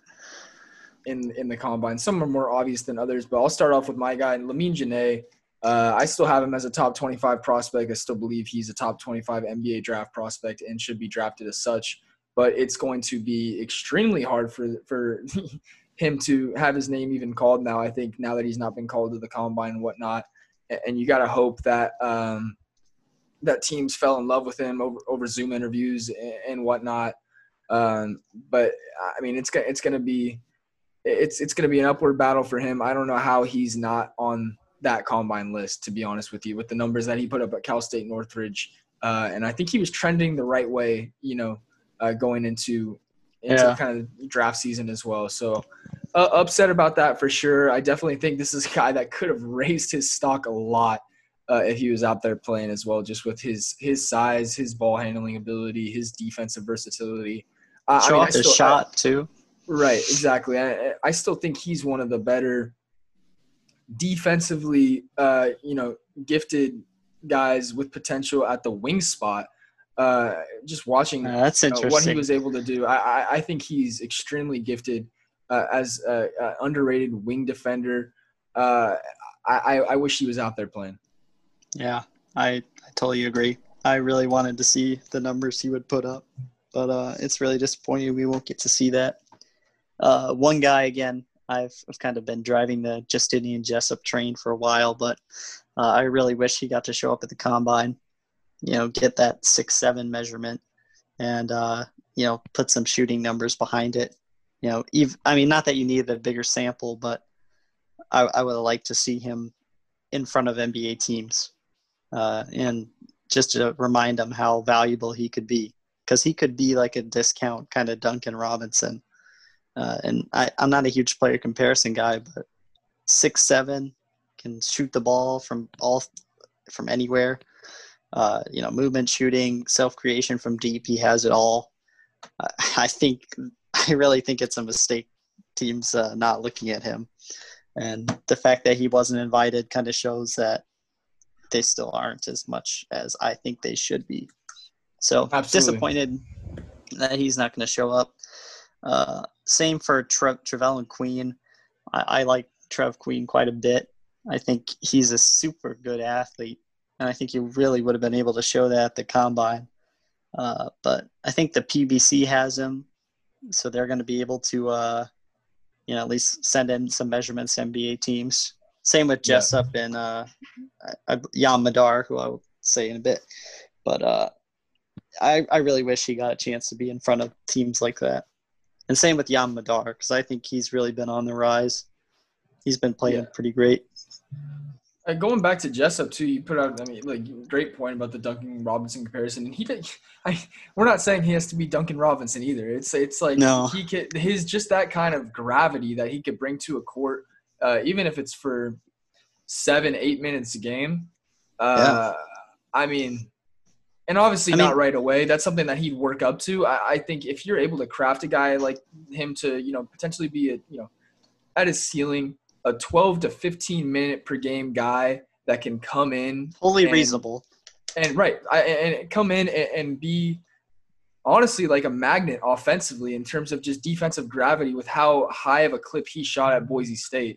in the combine? Some are more obvious than others, but I'll start off with my guy, Lamine Janae. I still have him as a top 25 prospect. I still believe he's a top 25 NBA draft prospect and should be drafted as such. But it's going to be extremely hard for him to have his name even called now, I think, now that he's not been called to the combine and whatnot. And you got to hope that that teams fell in love with him over Zoom interviews and whatnot. But, I mean, it's going to be an upward battle for him. I don't know how he's not on that combine list, to be honest with you, with the numbers that he put up at Cal State Northridge. And I think he was trending the right way, going into kind of draft season as well. So upset about that for sure. I definitely think this is a guy that could have raised his stock a lot if he was out there playing as well, just with his size, his ball handling ability, his defensive versatility. Show off his shot too. Right, exactly. I still think he's one of the better defensively, gifted guys with potential at the wing spot. Just watching that's interesting. What he was able to do. I think he's extremely gifted as an underrated wing defender. I wish he was out there playing. Yeah, I totally agree. I really wanted to see the numbers he would put up, but it's really disappointing we won't get to see that. One guy, again, I've kind of been driving the Justinian Jessup train for a while, but I really wish he got to show up at the combine, get that 6'7" measurement and, put some shooting numbers behind it. Not that you need a bigger sample, but I would like to see him in front of NBA teams and just to remind them how valuable he could be, because he could be like a discount kind of Duncan Robinson. And I'm not a huge player comparison guy, but 6'7", can shoot the ball from anywhere. Movement, shooting, self-creation from deep. He has it all. I really think it's a mistake teams not looking at him. And the fact that he wasn't invited kind of shows that they still aren't as much as I think they should be. So Absolutely. Disappointed that he's not going to show up. Same for Trevelin Queen. I like Trev Queen quite a bit. I think he's a super good athlete, and I think he really would have been able to show that at the combine. But I think the PBC has him, so they're going to be able to, at least send in some measurements to NBA teams. Same with Jessup and Yam Madar, who I will say in a bit. But I really wish he got a chance to be in front of teams like that. And same with Yam Madar, because I think he's really been on the rise. He's been playing pretty great. Going back to Jessup too, you put out, great point about the Duncan Robinson comparison. And we're not saying he has to be Duncan Robinson either. It's like no. He could, his just that kind of gravity that he could bring to a court, even if it's for 7-8 minutes a game. And obviously not right away. That's something that he'd work up to. I think if you're able to craft a guy like him to, potentially be at his ceiling, a 12 to 15 minute per game guy that can come in reasonable and come in and be honestly like a magnet offensively in terms of just defensive gravity with how high of a clip he shot at Boise State.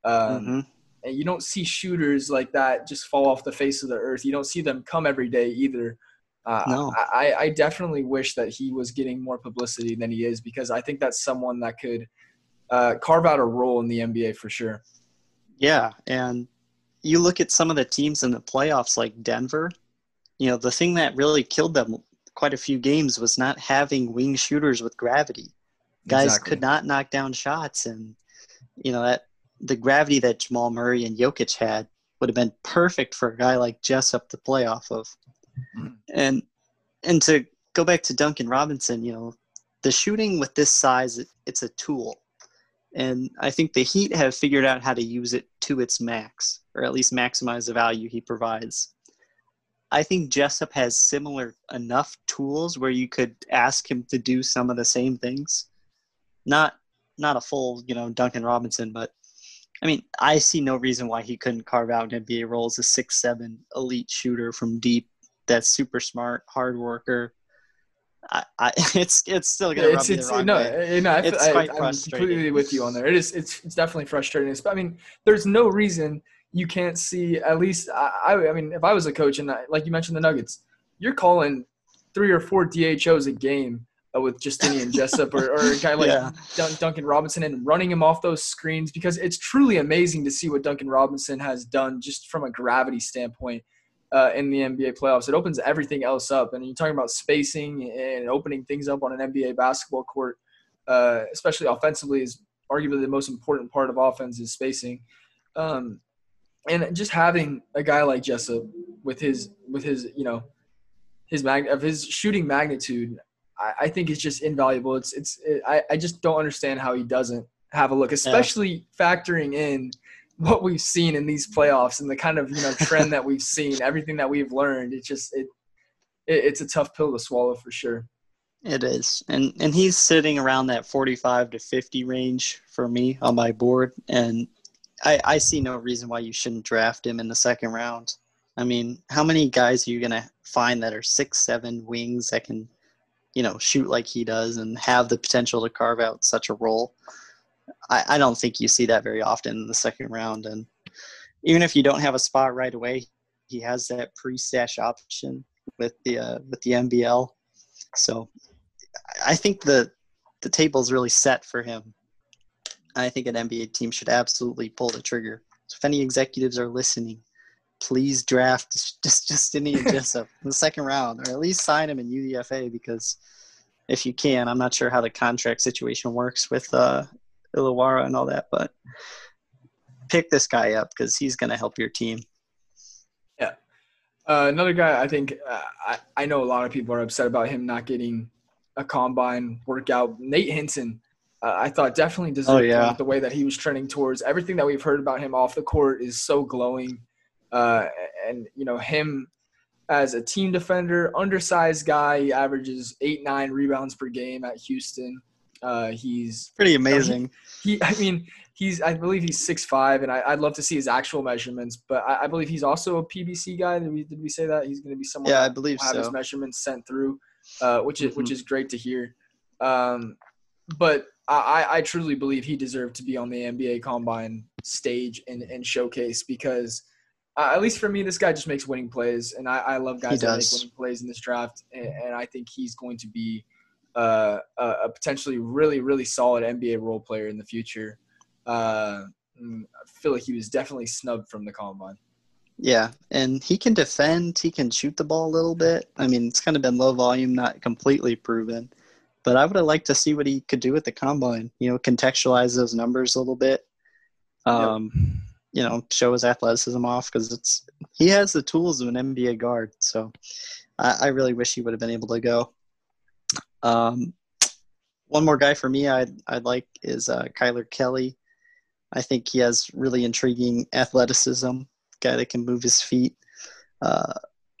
Mm-hmm. And you don't see shooters like that just fall off the face of the earth. You don't see them come every day either. No. I definitely wish that he was getting more publicity than he is, because I think that's someone that could carve out a role in the NBA for sure. Yeah, and you look at some of the teams in the playoffs like Denver, the thing that really killed them quite a few games was not having wing shooters with gravity. Guys Exactly. could not knock down shots, and that the gravity that Jamal Murray and Jokic had would have been perfect for a guy like Jessup to play off of. Mhm. And to go back to Duncan Robinson, the shooting with this size, it's a tool. And I think the Heat have figured out how to use it to its max, or at least maximize the value he provides. I think Jessup has similar enough tools where you could ask him to do some of the same things. Not a full, Duncan Robinson, but I mean, I see no reason why he couldn't carve out an NBA role as a 6'7" elite shooter from deep that's super smart, hard worker. It's still gonna rub me the wrong way. It's quite I'm frustrating. completely with you on there. It's definitely frustrating. But I mean, there's no reason you can't see at least. I mean, if I was a coach and like you mentioned the Nuggets, you're calling 3 or 4 DHOs a game with Justinian Jessup or a guy like Duncan Robinson and running him off those screens, because it's truly amazing to see what Duncan Robinson has done just from a gravity standpoint. In the NBA playoffs, it opens everything else up. And you're talking about spacing and opening things up on an NBA basketball court, especially offensively, is arguably the most important part of offense is spacing. And just having a guy like Jessup with his his shooting magnitude, I think is just invaluable. I just don't understand how he doesn't have a look, especially factoring in what we've seen in these playoffs and the kind of trend that we've seen, everything that we've learned. It's a tough pill to swallow for sure. It is, and he's sitting around that 45 to 50 range for me on my board, and I see no reason why you shouldn't draft him in the second round. I mean, how many guys are you gonna find that are 6'7" wings that can shoot like he does and have the potential to carve out such a role? I don't think you see that very often in the second round. And even if you don't have a spot right away, he has that pre-stash option with the NBL. So I think the table's really set for him. I think an NBA team should absolutely pull the trigger. So if any executives are listening, please draft Justinian Jessup in the second round, or at least sign him in UDFA, because if you can, I'm not sure how the contract situation works with Illawarra and all that, but pick this guy up because he's going to help your team. Yeah. Another guy, I think I know a lot of people are upset about him not getting a combine workout. Nate Hinton, I thought definitely deserved with the way that he was trending towards. Everything that we've heard about him off the court is so glowing. And him as a team defender, undersized guy, he averages 8-9 rebounds per game at Houston. He's pretty amazing. I believe he's 6'5", and I'd love to see his actual measurements, but I believe he's also a PBC guy. Did we say that he's going to be someone? Yeah, I believe will have his measurements sent through, which is great to hear. But I truly believe he deserved to be on the NBA Combine stage and showcase, because at least for me, this guy just makes winning plays, and I love guys that make winning plays in this draft, and I think he's going to be a potentially really, really solid NBA role player in the future. I feel like he was definitely snubbed from the Combine. Yeah, and he can defend. He can shoot the ball a little bit. I mean, it's kind of been low volume, not completely proven. But I would have liked to see what he could do at the Combine, contextualize those numbers a little bit, show his athleticism off, because he has the tools of an NBA guard. So I really wish he would have been able to go. One more guy for me I'd like is Kyler Kelly. I think he has really intriguing athleticism, guy that can move his feet all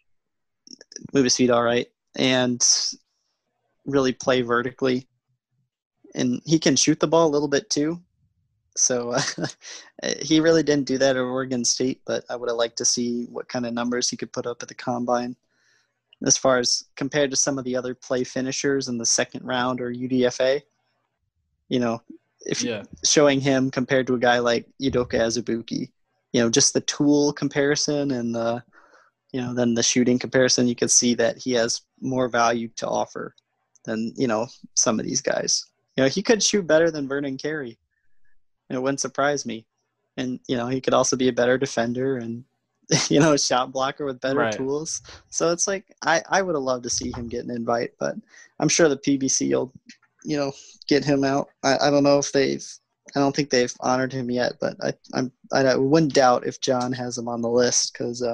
right, and really play vertically. And he can shoot the ball a little bit too. So he really didn't do that at Oregon State, but I would have liked to see what kind of numbers he could put up at the Combine. As far as compared to some of the other play finishers in the second round or UDFA, if Yeah. showing him compared to a guy like Udoka Azubuike, just the tool comparison and then the shooting comparison, you could see that he has more value to offer than, some of these guys. He could shoot better than Vernon Carey. It wouldn't surprise me. And, he could also be a better defender and, a shot blocker with better tools. So it's like, I would have loved to see him get an invite, but I'm sure the PBC will, get him out. I don't know if I don't think they've honored him yet, but I wouldn't doubt if John has him on the list because,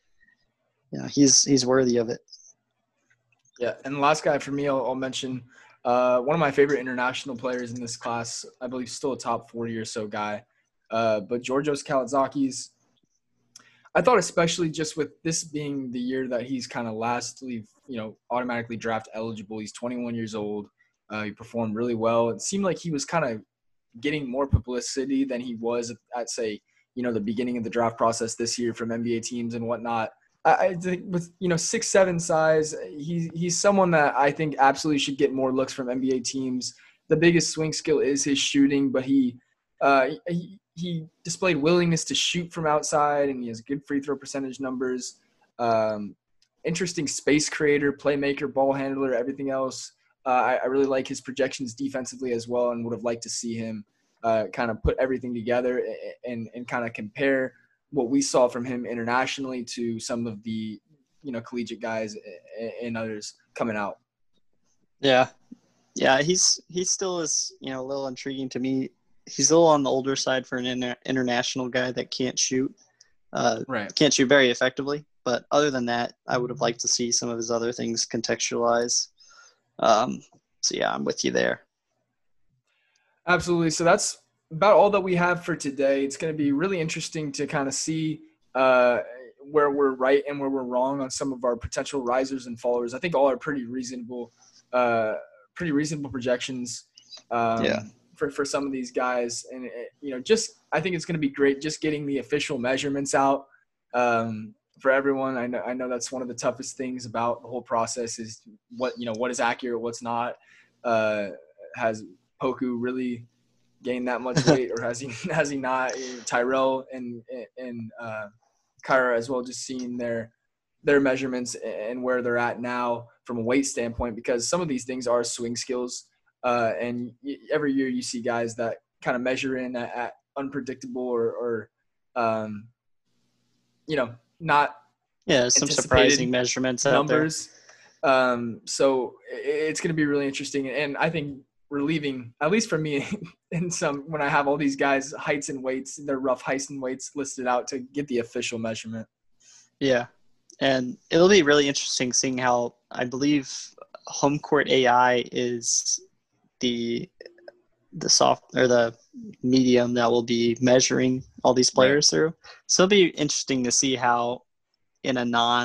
he's worthy of it. Yeah, and the last guy for me, I'll mention one of my favorite international players in this class. I believe still a top 40 or so guy, but Georgios Kalaitzakis. I thought especially just with this being the year that he's kind of lastly, automatically draft eligible. He's 21 years old. He performed really well. It seemed like he was kind of getting more publicity than he was at say, the beginning of the draft process this year from NBA teams and whatnot. I think with 6'7" size, he's someone that I think absolutely should get more looks from NBA teams. The biggest swing skill is his shooting, but he displayed willingness to shoot from outside, and he has good free throw percentage numbers. Interesting space creator, playmaker, ball handler, everything else. I really like his projections defensively as well, and would have liked to see him kind of put everything together and kind of compare what we saw from him internationally to some of the, collegiate guys and others coming out. Yeah. Yeah. He still is, a little intriguing to me. He's a little on the older side for an international guy that can't shoot, can't shoot very effectively. But other than that, I would have liked to see some of his other things contextualize. So yeah, I'm with you there. Absolutely. So that's about all that we have for today. It's going to be really interesting to kind of see where we're right and where we're wrong on some of our potential risers and fallers. I think all are pretty reasonable projections for some of these guys. And, I think it's going to be great just getting the official measurements out for everyone. I know that's one of the toughest things about the whole process is what is accurate, what's not. Has Poku really gained that much weight, or has he not? Tyrell and Kyra as well, just seeing their measurements and where they're at now from a weight standpoint, because some of these things are swing skills, and every year you see guys that kind of measure in at unpredictable or not some surprising measurements numbers. So it's going to be really interesting, and I think relieving, at least for me, when I have all these guys' heights and weights, their rough heights and weights listed out to get the official measurement. Yeah, and it'll be really interesting seeing how, I believe, Home Court AI is the soft or the medium that will be measuring all these players through. So it'll be interesting to see how, in a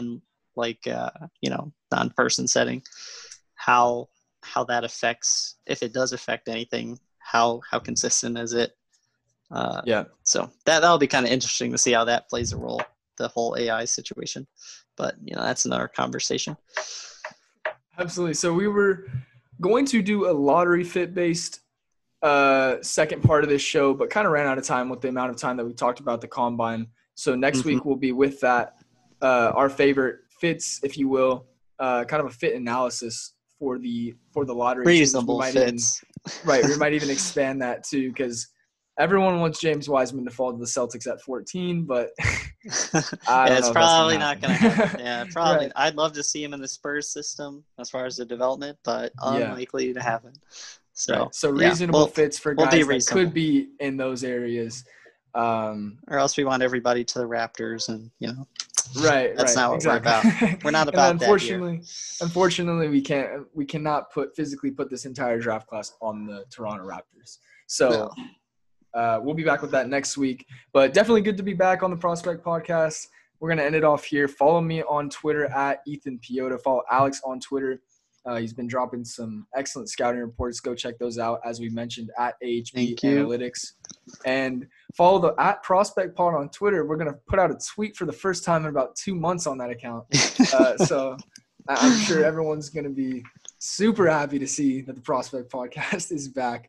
non-person setting, how that affects, if it does affect anything, how consistent is it? So that'll be kind of interesting to see how that plays a role, the whole AI situation. But that's another conversation. Absolutely. So we were going to do a lottery fit based second part of this show, but kind of ran out of time with the amount of time that we talked about the combine. So next week we'll be with that, our favorite fits, if you will, kind of a fit analysis for the lottery. Reasonable fits. We might even expand that too, because everyone wants James Wiseman to fall to the Celtics at 14, but it's probably not going to happen. Yeah, probably. Right. I'd love to see him in the Spurs system as far as the development, but unlikely to happen. So reasonable fits for guys that could be in those areas. Or else we want everybody to the Raptors, and that's not what we're about. We're not about that here. Unfortunately, we cannot physically put this entire draft class on the Toronto Raptors. So we'll be back with that next week. But definitely good to be back on the Prospect Podcast. We're gonna end it off here. Follow me on Twitter at Ethan Piota. Follow Alex on Twitter. He's been dropping some excellent scouting reports. Go check those out, as we mentioned, at AHB Analytics. And follow the at Prospect Pod on Twitter. We're going to put out a tweet for the first time in about 2 months on that account. So I'm sure everyone's going to be super happy to see that the Prospect Podcast is back.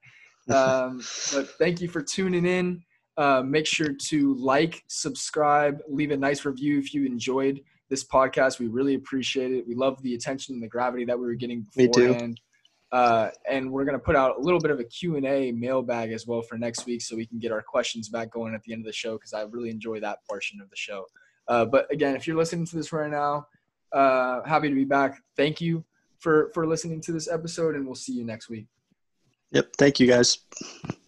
But thank you for tuning in. Make sure to like, subscribe, leave a nice review if you enjoyed this podcast. We really appreciate it. We love the attention and the gravity that we were getting beforehand. And we're going to put out a little bit of a Q&A mailbag as well for next week so we can get our questions back going at the end of the show, because I really enjoy that portion of the show. But again, if you're listening to this right now, happy to be back. Thank you for listening to this episode, and we'll see you next week. Yep. Thank you, guys.